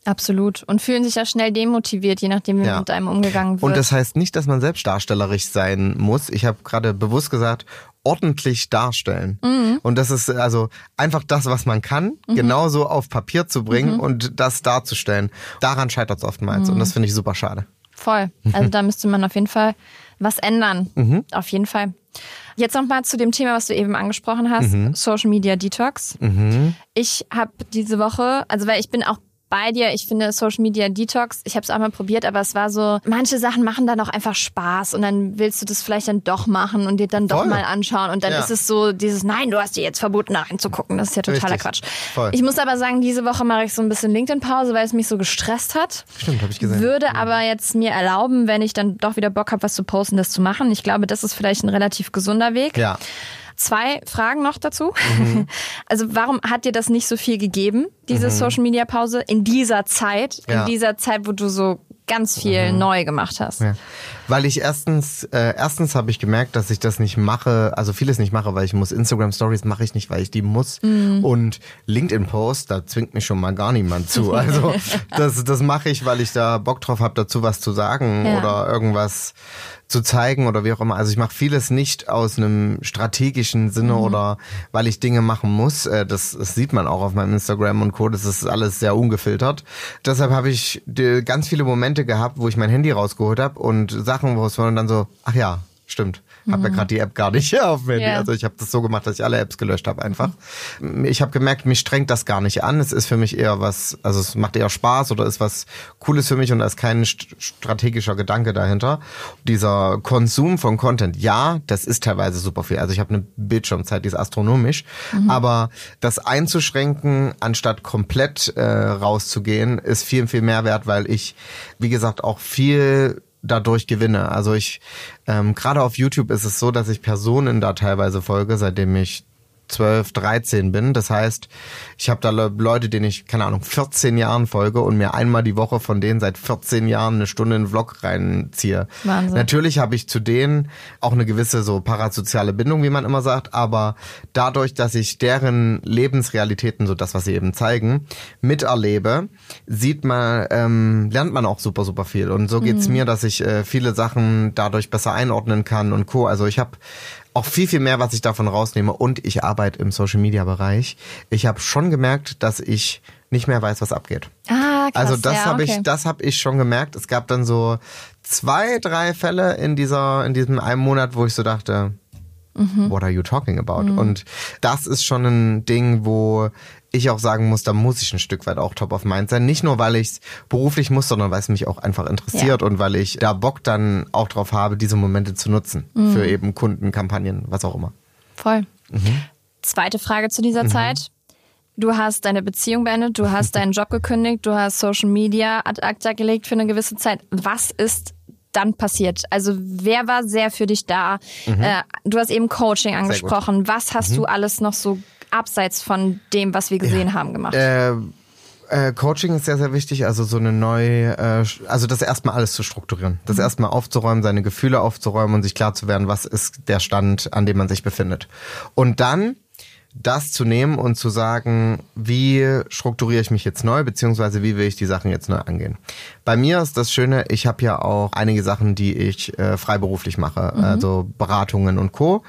Absolut. Und fühlen sich ja schnell demotiviert, je nachdem, wie ja. mit einem umgegangen wird. Und das heißt nicht, dass man selbst darstellerisch sein muss. Ich habe gerade bewusst gesagt, ordentlich darstellen. Mhm. Und das ist also einfach das, was man kann, mhm. genauso auf Papier zu bringen mhm. und das darzustellen. Daran scheitert es oftmals. Mhm. Und das finde ich super schade. Voll. Also da müsste man auf jeden Fall was ändern. Mhm. Auf jeden Fall. Jetzt nochmal zu dem Thema, was du eben angesprochen hast, mhm. Social Media Detox. Mhm. Ich habe diese Woche, also weil ich bin auch bei dir, ich finde Social Media Detox, ich habe es auch mal probiert, aber es war so, manche Sachen machen dann auch einfach Spaß und dann willst du das vielleicht dann doch machen und dir dann doch Voll. mal anschauen und dann ja. ist es so dieses, nein, du hast dir jetzt verboten, da reinzugucken, das ist ja totaler Richtig. Quatsch. Voll. Ich muss aber sagen, diese Woche mache ich so ein bisschen LinkedIn-Pause, weil es mich so gestresst hat. Stimmt, habe ich gesehen. Würde ja. aber jetzt mir erlauben, wenn ich dann doch wieder Bock habe, was zu posten, das zu machen. Ich glaube, das ist vielleicht ein relativ gesunder Weg. Ja. Zwei Fragen noch dazu. Mhm. Also warum hat dir das nicht so viel gegeben, diese mhm. Social-Media-Pause, in dieser Zeit, ja. in dieser Zeit, wo du so ganz viel mhm. neu gemacht hast? Ja. Weil ich erstens, äh, erstens habe ich gemerkt, dass ich das nicht mache, also vieles nicht mache, weil ich muss. Instagram-Stories mache ich nicht, weil ich die muss. Mhm. Und LinkedIn-Post, da zwingt mich schon mal gar niemand zu. Also das, das mache ich, weil ich da Bock drauf habe, dazu was zu sagen ja. oder irgendwas zu zeigen oder wie auch immer. Also ich mache vieles nicht aus einem strategischen Sinne mhm. oder weil ich Dinge machen muss. Das, das sieht man auch auf meinem Instagram und Co. Das ist alles sehr ungefiltert. Deshalb habe ich ganz viele Momente gehabt, wo ich mein Handy rausgeholt habe und Sachen, wo es war und dann so, ach ja, stimmt. Habe ja gerade die App gar nicht auf dem Handy. Yeah. Also ich habe das so gemacht, dass ich alle Apps gelöscht habe einfach. Mhm. Ich habe gemerkt, mich strengt das gar nicht an. Es ist für mich eher was, also es macht eher Spaß oder ist was Cooles für mich und da ist kein st- strategischer Gedanke dahinter. Dieser Konsum von Content, ja, das ist teilweise super viel. Also ich habe eine Bildschirmzeit, die ist astronomisch. Mhm. Aber das einzuschränken, anstatt komplett äh, rauszugehen, ist viel, viel mehr wert, weil ich, wie gesagt, auch viel dadurch gewinne. Also ich, ähm, gerade auf YouTube ist es so, dass ich Personen da teilweise folge, seitdem ich zwölf, dreizehn bin. Das heißt, ich habe da Leute, denen ich, keine Ahnung, vierzehn Jahren folge und mir einmal die Woche von denen seit vierzehn Jahren eine Stunde in den Vlog reinziehe. Wahnsinn. Natürlich habe ich zu denen auch eine gewisse so parasoziale Bindung, wie man immer sagt, aber dadurch, dass ich deren Lebensrealitäten, so das, was sie eben zeigen, miterlebe, sieht man, ähm, lernt man auch super, super viel. Und so geht's mhm. mir, dass ich äh, viele Sachen dadurch besser einordnen kann und Co. Also ich habe auch viel, viel mehr, was ich davon rausnehme und ich arbeite im Social-Media-Bereich. Ich habe schon gemerkt, dass ich nicht mehr weiß, was abgeht. Ah, krass. Also das ja, habe okay. ich, das habe ich schon gemerkt. Es gab dann so zwei, drei Fälle in dieser, in diesem einen Monat, wo ich so dachte, mhm. what are you talking about? Mhm. Und das ist schon ein Ding, wo ich auch sagen muss, da muss ich ein Stück weit auch top of mind sein. Nicht nur, weil ich es beruflich muss, sondern weil es mich auch einfach interessiert ja. und weil ich da Bock dann auch drauf habe, diese Momente zu nutzen. Mhm. Für eben Kunden, Kampagnen, was auch immer. Voll. Mhm. Zweite Frage zu dieser mhm. Zeit. Du hast deine Beziehung beendet, du hast deinen Job gekündigt, du hast Social Media ad acta gelegt für eine gewisse Zeit. Was ist dann passiert? Also wer war sehr für dich da? Mhm. Äh, du hast eben Coaching angesprochen. Was hast mhm. du alles noch so abseits von dem, was wir gesehen ja. haben, gemacht? Äh, äh, Coaching ist sehr, sehr wichtig. Also so eine neue, äh, also das erstmal alles zu strukturieren. Das mhm. erstmal aufzuräumen, seine Gefühle aufzuräumen und sich klar zu werden, was ist der Stand, an dem man sich befindet. Und dann das zu nehmen und zu sagen, wie strukturiere ich mich jetzt neu, beziehungsweise wie will ich die Sachen jetzt neu angehen. Bei mir ist das Schöne, ich habe ja auch einige Sachen, die ich äh, freiberuflich mache, mhm. also Beratungen und Co.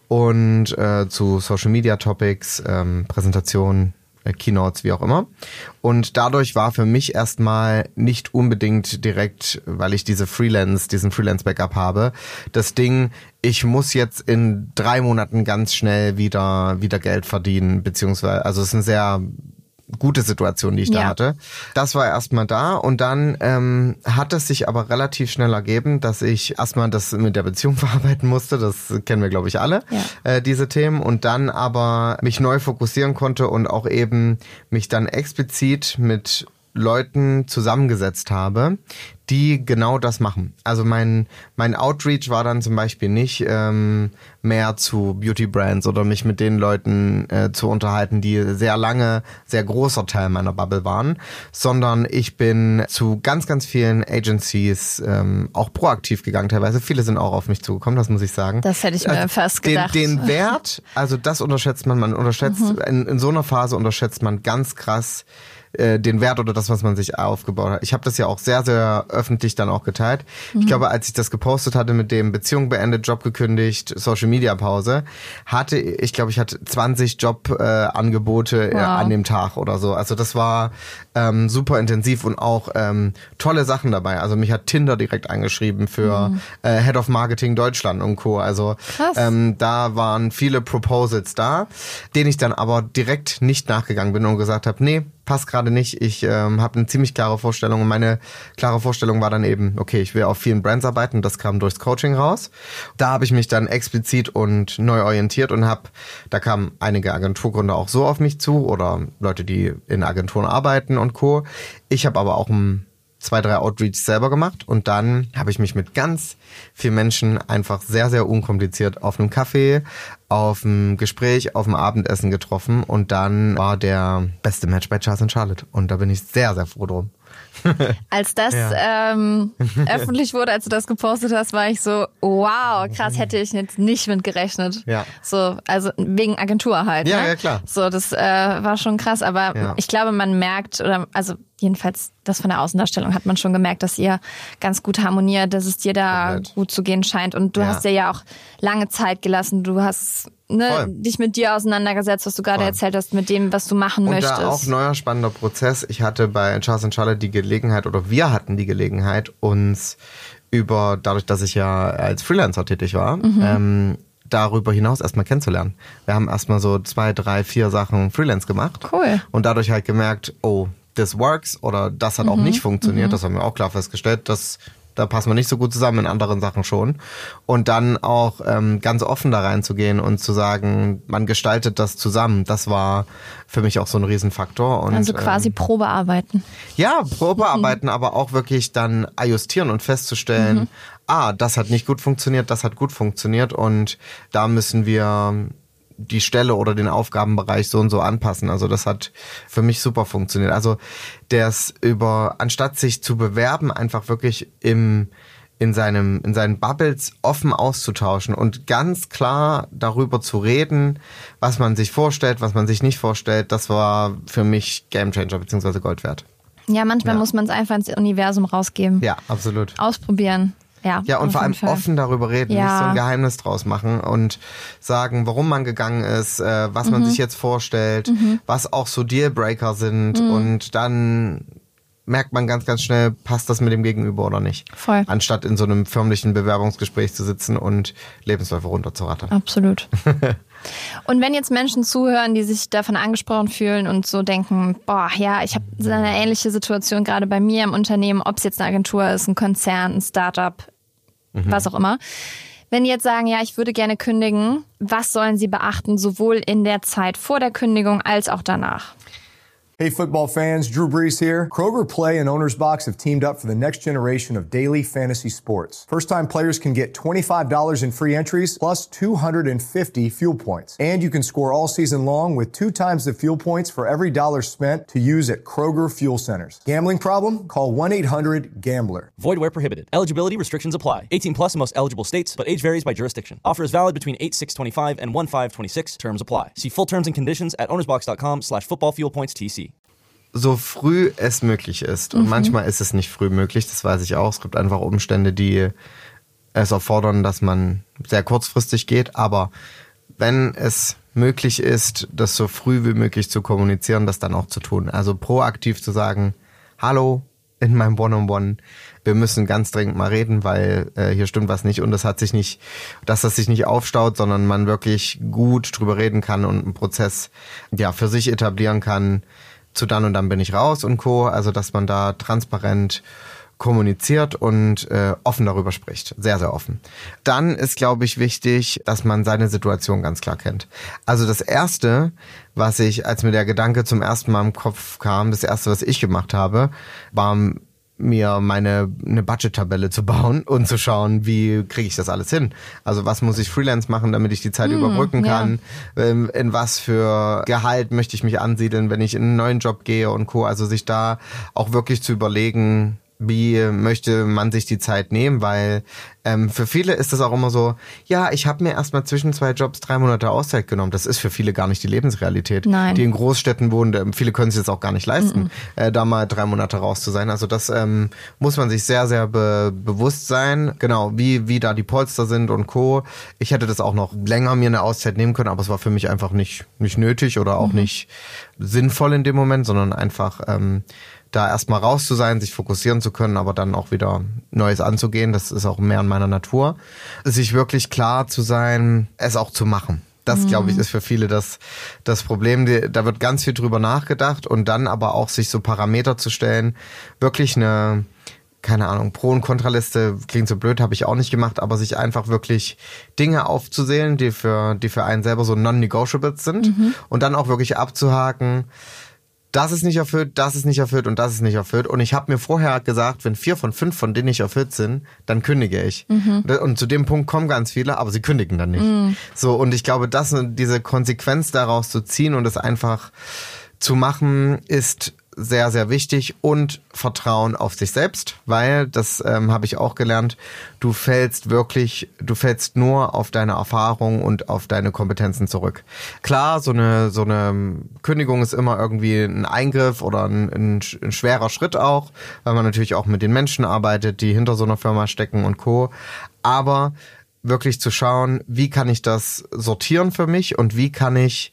Und äh, zu Social Media Topics, ähm, Präsentationen, Keynotes, wie auch immer. Und dadurch war für mich erstmal nicht unbedingt direkt, weil ich diese Freelance, diesen Freelance-Backup habe, das Ding, ich muss jetzt in drei Monaten ganz schnell wieder, wieder Geld verdienen, beziehungsweise, also es ist eine sehr gute Situation, die ich ja. da hatte. Das war erstmal da und dann ähm, hat es sich aber relativ schnell ergeben, dass ich erstmal das mit der Beziehung verarbeiten musste, das kennen wir glaube ich alle, ja. äh, diese Themen und dann aber mich neu fokussieren konnte und auch eben mich dann explizit mit Leuten zusammengesetzt habe, die genau das machen. Also mein mein Outreach war dann zum Beispiel nicht ähm, mehr zu Beauty-Brands oder mich mit den Leuten äh, zu unterhalten, die sehr lange, sehr großer Teil meiner Bubble waren, sondern ich bin zu ganz, ganz vielen Agencies ähm, auch proaktiv gegangen teilweise. Viele sind auch auf mich zugekommen, das muss ich sagen. Das hätte ich mir also fast gedacht. Den, den Wert, also das unterschätzt man, man unterschätzt, mhm. in, in so einer Phase unterschätzt man ganz krass den Wert oder das, was man sich aufgebaut hat. Ich habe das ja auch sehr, sehr öffentlich dann auch geteilt. Mhm. Ich glaube, als ich das gepostet hatte mit dem Beziehung beendet, Job gekündigt, Social Media Pause, hatte ich glaube, ich hatte zwanzig Jobangebote äh, wow. an dem Tag oder so. Also das war ähm, super intensiv und auch ähm, tolle Sachen dabei. Also mich hat Tinder direkt angeschrieben für mhm. äh, Head of Marketing Deutschland und Co. Also ähm, da waren viele Proposals da, denen ich dann aber direkt nicht nachgegangen bin und gesagt habe, nee, passt gerade nicht. Ich ähm, habe eine ziemlich klare Vorstellung und meine klare Vorstellung war dann eben, okay, ich will auf vielen Brands arbeiten. Das kam durchs Coaching raus. Da habe ich mich dann explizit und neu orientiert und habe, da kamen einige Agenturgründer auch so auf mich zu oder Leute, die in Agenturen arbeiten und Co. Ich habe aber auch ein zwei, drei Outreachs selber gemacht und dann habe ich mich mit ganz vielen Menschen einfach sehr, sehr unkompliziert auf einem Café, auf einem Gespräch, auf dem Abendessen getroffen und dann war der beste Match bei Charles and Charlotte und da bin ich sehr, sehr froh drum. Als das ja. ähm, öffentlich wurde, als du das gepostet hast, war ich so, wow, krass, hätte ich jetzt nicht mit gerechnet. Ja. So, also wegen Agentur halt. Ja, ne? ja, klar. So, das äh, war schon krass, aber ja. ich glaube, man merkt, oder also jedenfalls das von der Außendarstellung hat man schon gemerkt, dass ihr ganz gut harmoniert, dass es dir da Komplett. gut zu gehen scheint und du ja. hast dir ja auch lange Zeit gelassen, du hast ne, dich mit dir auseinandergesetzt, was du gerade erzählt hast, mit dem, was du machen und möchtest. Und da auch neuer spannender Prozess. Ich hatte bei Charles and Charlotte die Gelegenheit, oder wir hatten die Gelegenheit, uns über, dadurch, dass ich ja als Freelancer tätig war, mhm. ähm, darüber hinaus erstmal kennenzulernen. Wir haben erstmal so zwei, drei, vier Sachen Freelance gemacht. Cool. Und dadurch halt gemerkt, oh, this works oder das hat mhm. auch nicht funktioniert. Mhm. Das haben wir auch klar festgestellt, dass da passen wir nicht so gut zusammen, in anderen Sachen schon. Und dann auch ähm, ganz offen da reinzugehen und zu sagen, man gestaltet das zusammen, das war für mich auch so ein Riesenfaktor. Und, also quasi ähm, Probearbeiten. Ja, Probearbeiten, mhm. aber auch wirklich dann ajustieren und festzustellen, mhm. ah, das hat nicht gut funktioniert, das hat gut funktioniert und da müssen wir die Stelle oder den Aufgabenbereich so und so anpassen. Also das hat für mich super funktioniert. Also das über, anstatt sich zu bewerben, einfach wirklich im, in seinem, in seinen Bubbles offen auszutauschen und ganz klar darüber zu reden, was man sich vorstellt, was man sich nicht vorstellt, das war für mich Gamechanger bzw. Gold wert. Ja, manchmal ja. muss man es einfach ins Universum rausgeben. Ja, absolut. Ausprobieren. Ja, ja, und vor allem Fall. offen darüber reden, ja. nicht so ein Geheimnis draus machen und sagen, warum man gegangen ist, äh, was mhm. man sich jetzt vorstellt, mhm. was auch so Dealbreaker sind mhm. und dann merkt man ganz, ganz schnell, passt das mit dem Gegenüber oder nicht. Voll. Anstatt in so einem förmlichen Bewerbungsgespräch zu sitzen und Lebensläufe runterzurattern. Absolut. Und wenn jetzt Menschen zuhören, die sich davon angesprochen fühlen und so denken, boah, ja, ich habe so eine ähnliche Situation gerade bei mir im Unternehmen, ob es jetzt eine Agentur ist, ein Konzern, ein Startup, mhm. was auch immer. Wenn die jetzt sagen, ja, ich würde gerne kündigen, was sollen sie beachten, sowohl in der Zeit vor der Kündigung als auch danach? Hey football fans, Drew Brees here. Kroger Play and Owner's Box have teamed up for the next generation of daily fantasy sports. First-time players can get twenty-five dollars in free entries plus two hundred fifty fuel points. And you can score all season long with two times the fuel points for every dollar spent to use at Kroger Fuel Centers. Gambling problem? Call one eight hundred gambler. Void where prohibited. Eligibility restrictions apply. eighteen plus in most eligible states, but age varies by jurisdiction. Offer is valid between eight six twenty-five and one five twenty-six. Terms apply. See full terms and conditions at ownersbox.com slash footballfuelpoints.tc. So früh es möglich ist. Und mhm. manchmal ist es nicht früh möglich, das weiß ich auch. Es gibt einfach Umstände, die es erfordern, dass man sehr kurzfristig geht. Aber wenn es möglich ist, das so früh wie möglich zu kommunizieren, das dann auch zu tun. Also proaktiv zu sagen, hallo, in meinem One-on-One, wir müssen ganz dringend mal reden, weil äh, hier stimmt was nicht und das hat sich nicht, dass das sich nicht aufstaut, sondern man wirklich gut drüber reden kann und einen Prozess ja für sich etablieren kann, zu dann und dann bin ich raus und Co. Also dass man da transparent kommuniziert und äh, offen darüber spricht. Sehr, sehr offen. Dann ist, glaube ich, wichtig, dass man seine Situation ganz klar kennt. Also das Erste, was ich, als mir der Gedanke zum ersten Mal im Kopf kam, das Erste, was ich gemacht habe, war mir meine eine Budget-Tabelle zu bauen und zu schauen, wie kriege ich das alles hin. Also was muss ich Freelance machen, damit ich die Zeit hm, überbrücken kann. Ja. In, in was für Gehalt möchte ich mich ansiedeln, wenn ich in einen neuen Job gehe und Co. Also sich da auch wirklich zu überlegen, wie möchte man sich die Zeit nehmen, weil ähm, für viele ist das auch immer so, ja, ich habe mir erstmal zwischen zwei Jobs drei Monate Auszeit genommen. Das ist für viele gar nicht die Lebensrealität. Nein. Die in Großstädten wohnen, viele können es jetzt auch gar nicht leisten, äh, da mal drei Monate raus zu sein. Also das ähm, muss man sich sehr, sehr be- bewusst sein, genau, wie wie da die Polster sind und Co. Ich hätte das auch noch länger mir eine Auszeit nehmen können, aber es war für mich einfach nicht nicht nötig oder auch mhm. nicht sinnvoll in dem Moment, sondern einfach ähm, da erstmal raus zu sein, sich fokussieren zu können, aber dann auch wieder Neues anzugehen. Das ist auch mehr in meiner Natur. Sich wirklich klar zu sein, es auch zu machen. Das, mhm. glaube ich, ist für viele das, das Problem. Da wird ganz viel drüber nachgedacht und dann aber auch sich so Parameter zu stellen, wirklich eine, keine Ahnung, Pro- und Kontraliste, klingt so blöd, habe ich auch nicht gemacht, aber sich einfach wirklich Dinge aufzuzählen, die für, die für einen selber so non-negotiables sind mhm. und dann auch wirklich abzuhaken, das ist nicht erfüllt, das ist nicht erfüllt und das ist nicht erfüllt. Und ich habe mir vorher gesagt, wenn vier von fünf von denen nicht erfüllt sind, dann kündige ich. Mhm. Und zu dem Punkt kommen ganz viele, aber sie kündigen dann nicht. Mhm. So, und ich glaube, das, diese Konsequenz daraus zu ziehen und es einfach zu machen, ist sehr, sehr wichtig und Vertrauen auf sich selbst, weil, das ähm, habe ich auch gelernt, du fällst wirklich, du fällst nur auf deine Erfahrung und auf deine Kompetenzen zurück. Klar, so eine so eine Kündigung ist immer irgendwie ein Eingriff oder ein, ein, ein schwerer Schritt auch, weil man natürlich auch mit den Menschen arbeitet, die hinter so einer Firma stecken und Co. Aber wirklich zu schauen, wie kann ich das sortieren für mich und wie kann ich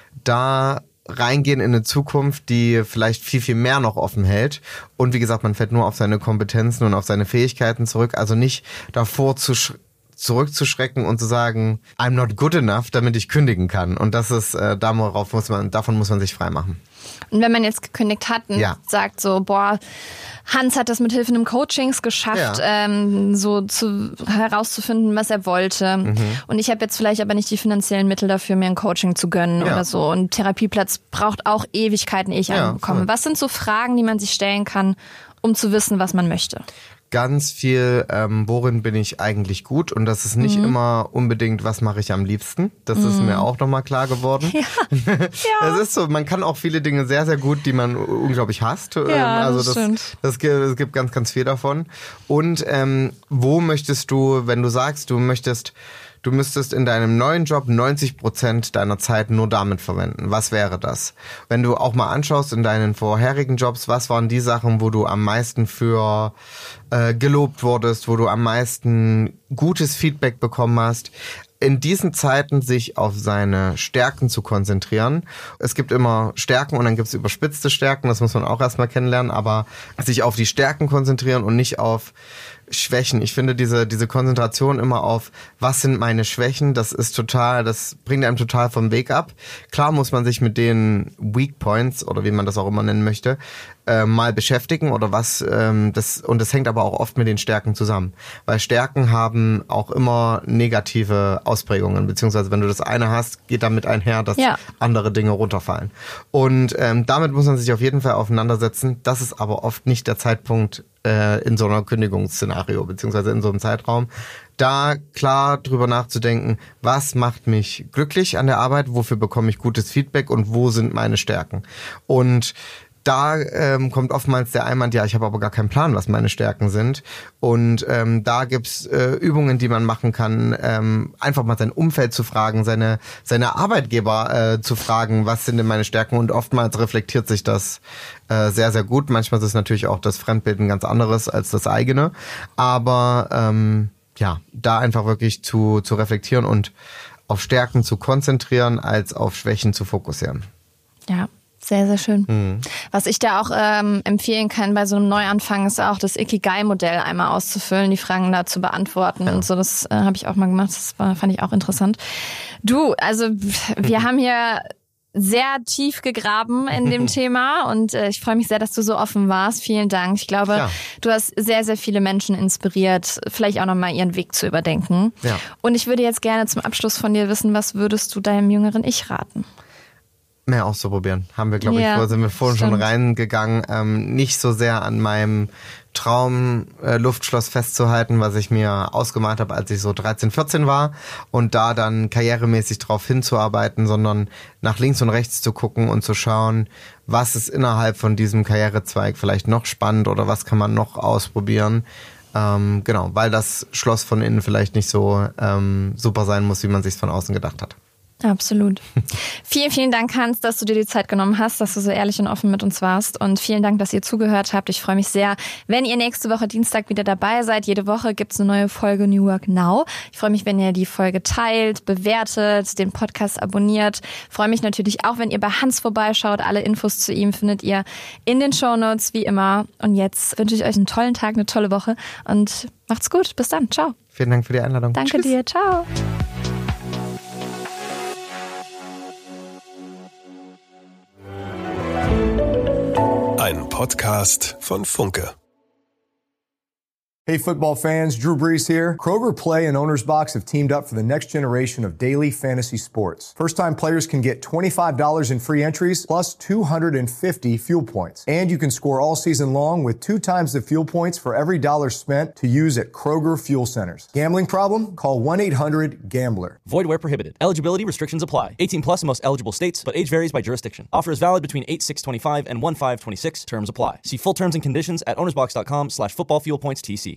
da reingehen in eine Zukunft, die vielleicht viel, viel mehr noch offen hält. Und wie gesagt, man fällt nur auf seine Kompetenzen und auf seine Fähigkeiten zurück. Also nicht davor zu sch- zurückzuschrecken und zu sagen, I'm not good enough, damit ich kündigen kann. Und das ist, äh, darauf muss man, davon muss man sich freimachen. Und wenn man jetzt gekündigt hat und ja. sagt so, boah, Hans hat das mit Hilfe einem Coachings geschafft, ja. ähm, so zu, herauszufinden, was er wollte. Mhm. Und ich habe jetzt vielleicht aber nicht die finanziellen Mittel dafür, mir ein Coaching zu gönnen ja. oder so. Und ein Therapieplatz braucht auch Ewigkeiten, ehe ich ja, ankomme. Voll. Was sind so Fragen, die man sich stellen kann, um zu wissen, was man möchte? Ganz viel, ähm, worin bin ich eigentlich gut? Und das ist nicht mhm. immer unbedingt, was mache ich am liebsten. Das mhm. ist mir auch nochmal klar geworden. Ja. ja. Es ist so, man kann auch viele Dinge sehr, sehr gut, die man unglaublich hasst. Ja, also das, das stimmt. Das gibt, es gibt ganz, ganz viel davon. Und ähm, wo möchtest du, wenn du sagst, du möchtest Du müsstest in deinem neuen Job neunzig Prozent deiner Zeit nur damit verwenden. Was wäre das? Wenn du auch mal anschaust in deinen vorherigen Jobs, was waren die Sachen, wo du am meisten für äh, gelobt wurdest, wo du am meisten gutes Feedback bekommen hast? In diesen Zeiten sich auf seine Stärken zu konzentrieren. Es gibt immer Stärken und dann gibt es überspitzte Stärken, das muss man auch erstmal kennenlernen, aber sich auf die Stärken konzentrieren und nicht auf Schwächen. Ich finde diese diese Konzentration immer auf, was sind meine Schwächen, das ist total, das bringt einem total vom Weg ab. Klar muss man sich mit den Weak Points oder wie man das auch immer nennen möchte, äh, mal beschäftigen oder was ähm, das und das hängt aber auch oft mit den Stärken zusammen, weil Stärken haben auch immer negative Ausprägungen, beziehungsweise wenn du das eine hast, geht damit einher, dass ja. andere Dinge runterfallen. Und ähm, damit muss man sich auf jeden Fall auseinandersetzen. Das ist aber oft nicht der Zeitpunkt äh, in so einer Kündigungsszenario, beziehungsweise in so einem Zeitraum, da klar drüber nachzudenken, was macht mich glücklich an der Arbeit, wofür bekomme ich gutes Feedback und wo sind meine Stärken. Und da ähm, kommt oftmals der Einwand, ja, ich habe aber gar keinen Plan, was meine Stärken sind. Und ähm, da gibt's äh, Übungen, die man machen kann, ähm, einfach mal sein Umfeld zu fragen, seine seine Arbeitgeber äh, zu fragen, was sind denn meine Stärken? Und oftmals reflektiert sich das äh, sehr, sehr gut. Manchmal ist es natürlich auch das Fremdbild ein ganz anderes als das eigene. Aber ähm, ja, da einfach wirklich zu zu reflektieren und auf Stärken zu konzentrieren, als auf Schwächen zu fokussieren. Ja. Sehr, sehr schön. Mhm. Was ich da auch ähm, empfehlen kann bei so einem Neuanfang, ist auch das Ikigai-Modell einmal auszufüllen, die Fragen da zu beantworten. Ja. Und so, das äh, habe ich auch mal gemacht. Das war, fand ich auch interessant. Du, also wir haben hier sehr tief gegraben in dem Thema und äh, ich freue mich sehr, dass du so offen warst. Vielen Dank. Ich glaube, ja. du hast sehr, sehr viele Menschen inspiriert, vielleicht auch nochmal ihren Weg zu überdenken. Ja. Und ich würde jetzt gerne zum Abschluss von dir wissen, was würdest du deinem jüngeren Ich raten? mehr auszuprobieren. Haben wir, glaube Ja, ich, sind wir vorhin stimmt. schon reingegangen. Ähm, nicht so sehr an meinem Traum äh, Luftschloss festzuhalten, was ich mir ausgemalt habe, als ich so dreizehn, vierzehn war und da dann karrieremäßig drauf hinzuarbeiten, sondern nach links und rechts zu gucken und zu schauen, was ist innerhalb von diesem Karrierezweig vielleicht noch spannend oder was kann man noch ausprobieren. Ähm, genau, weil das Schloss von innen vielleicht nicht so ähm, super sein muss, wie man sich von außen gedacht hat. Absolut. Vielen, vielen Dank, Hans, dass du dir die Zeit genommen hast, dass du so ehrlich und offen mit uns warst. Und vielen Dank, dass ihr zugehört habt. Ich freue mich sehr, wenn ihr nächste Woche Dienstag wieder dabei seid. Jede Woche gibt's eine neue Folge New Work Now. Ich freue mich, wenn ihr die Folge teilt, bewertet, den Podcast abonniert. Ich freue mich natürlich auch, wenn ihr bei Hans vorbeischaut. Alle Infos zu ihm findet ihr in den Shownotes, wie immer. Und jetzt wünsche ich euch einen tollen Tag, eine tolle Woche und macht's gut. Bis dann. Ciao. Vielen Dank für die Einladung. Danke Tschüss. dir. Ciao. Ein Podcast von Funke. Hey, football fans, Drew Brees here. Kroger Play and Owner's Box have teamed up for the next generation of daily fantasy sports. First-time players can get twenty-five dollars in free entries plus two hundred fifty fuel points. And you can score all season long with two times the fuel points for every dollar spent to use at Kroger Fuel Centers. Gambling problem? Call one eight hundred gambler. Void where prohibited. Eligibility restrictions apply. eighteen plus in most eligible states, but age varies by jurisdiction. Offer is valid between eight six twenty-five and one five twenty-six. Terms apply. See full terms and conditions at ownersbox.com slash football fuel points TC.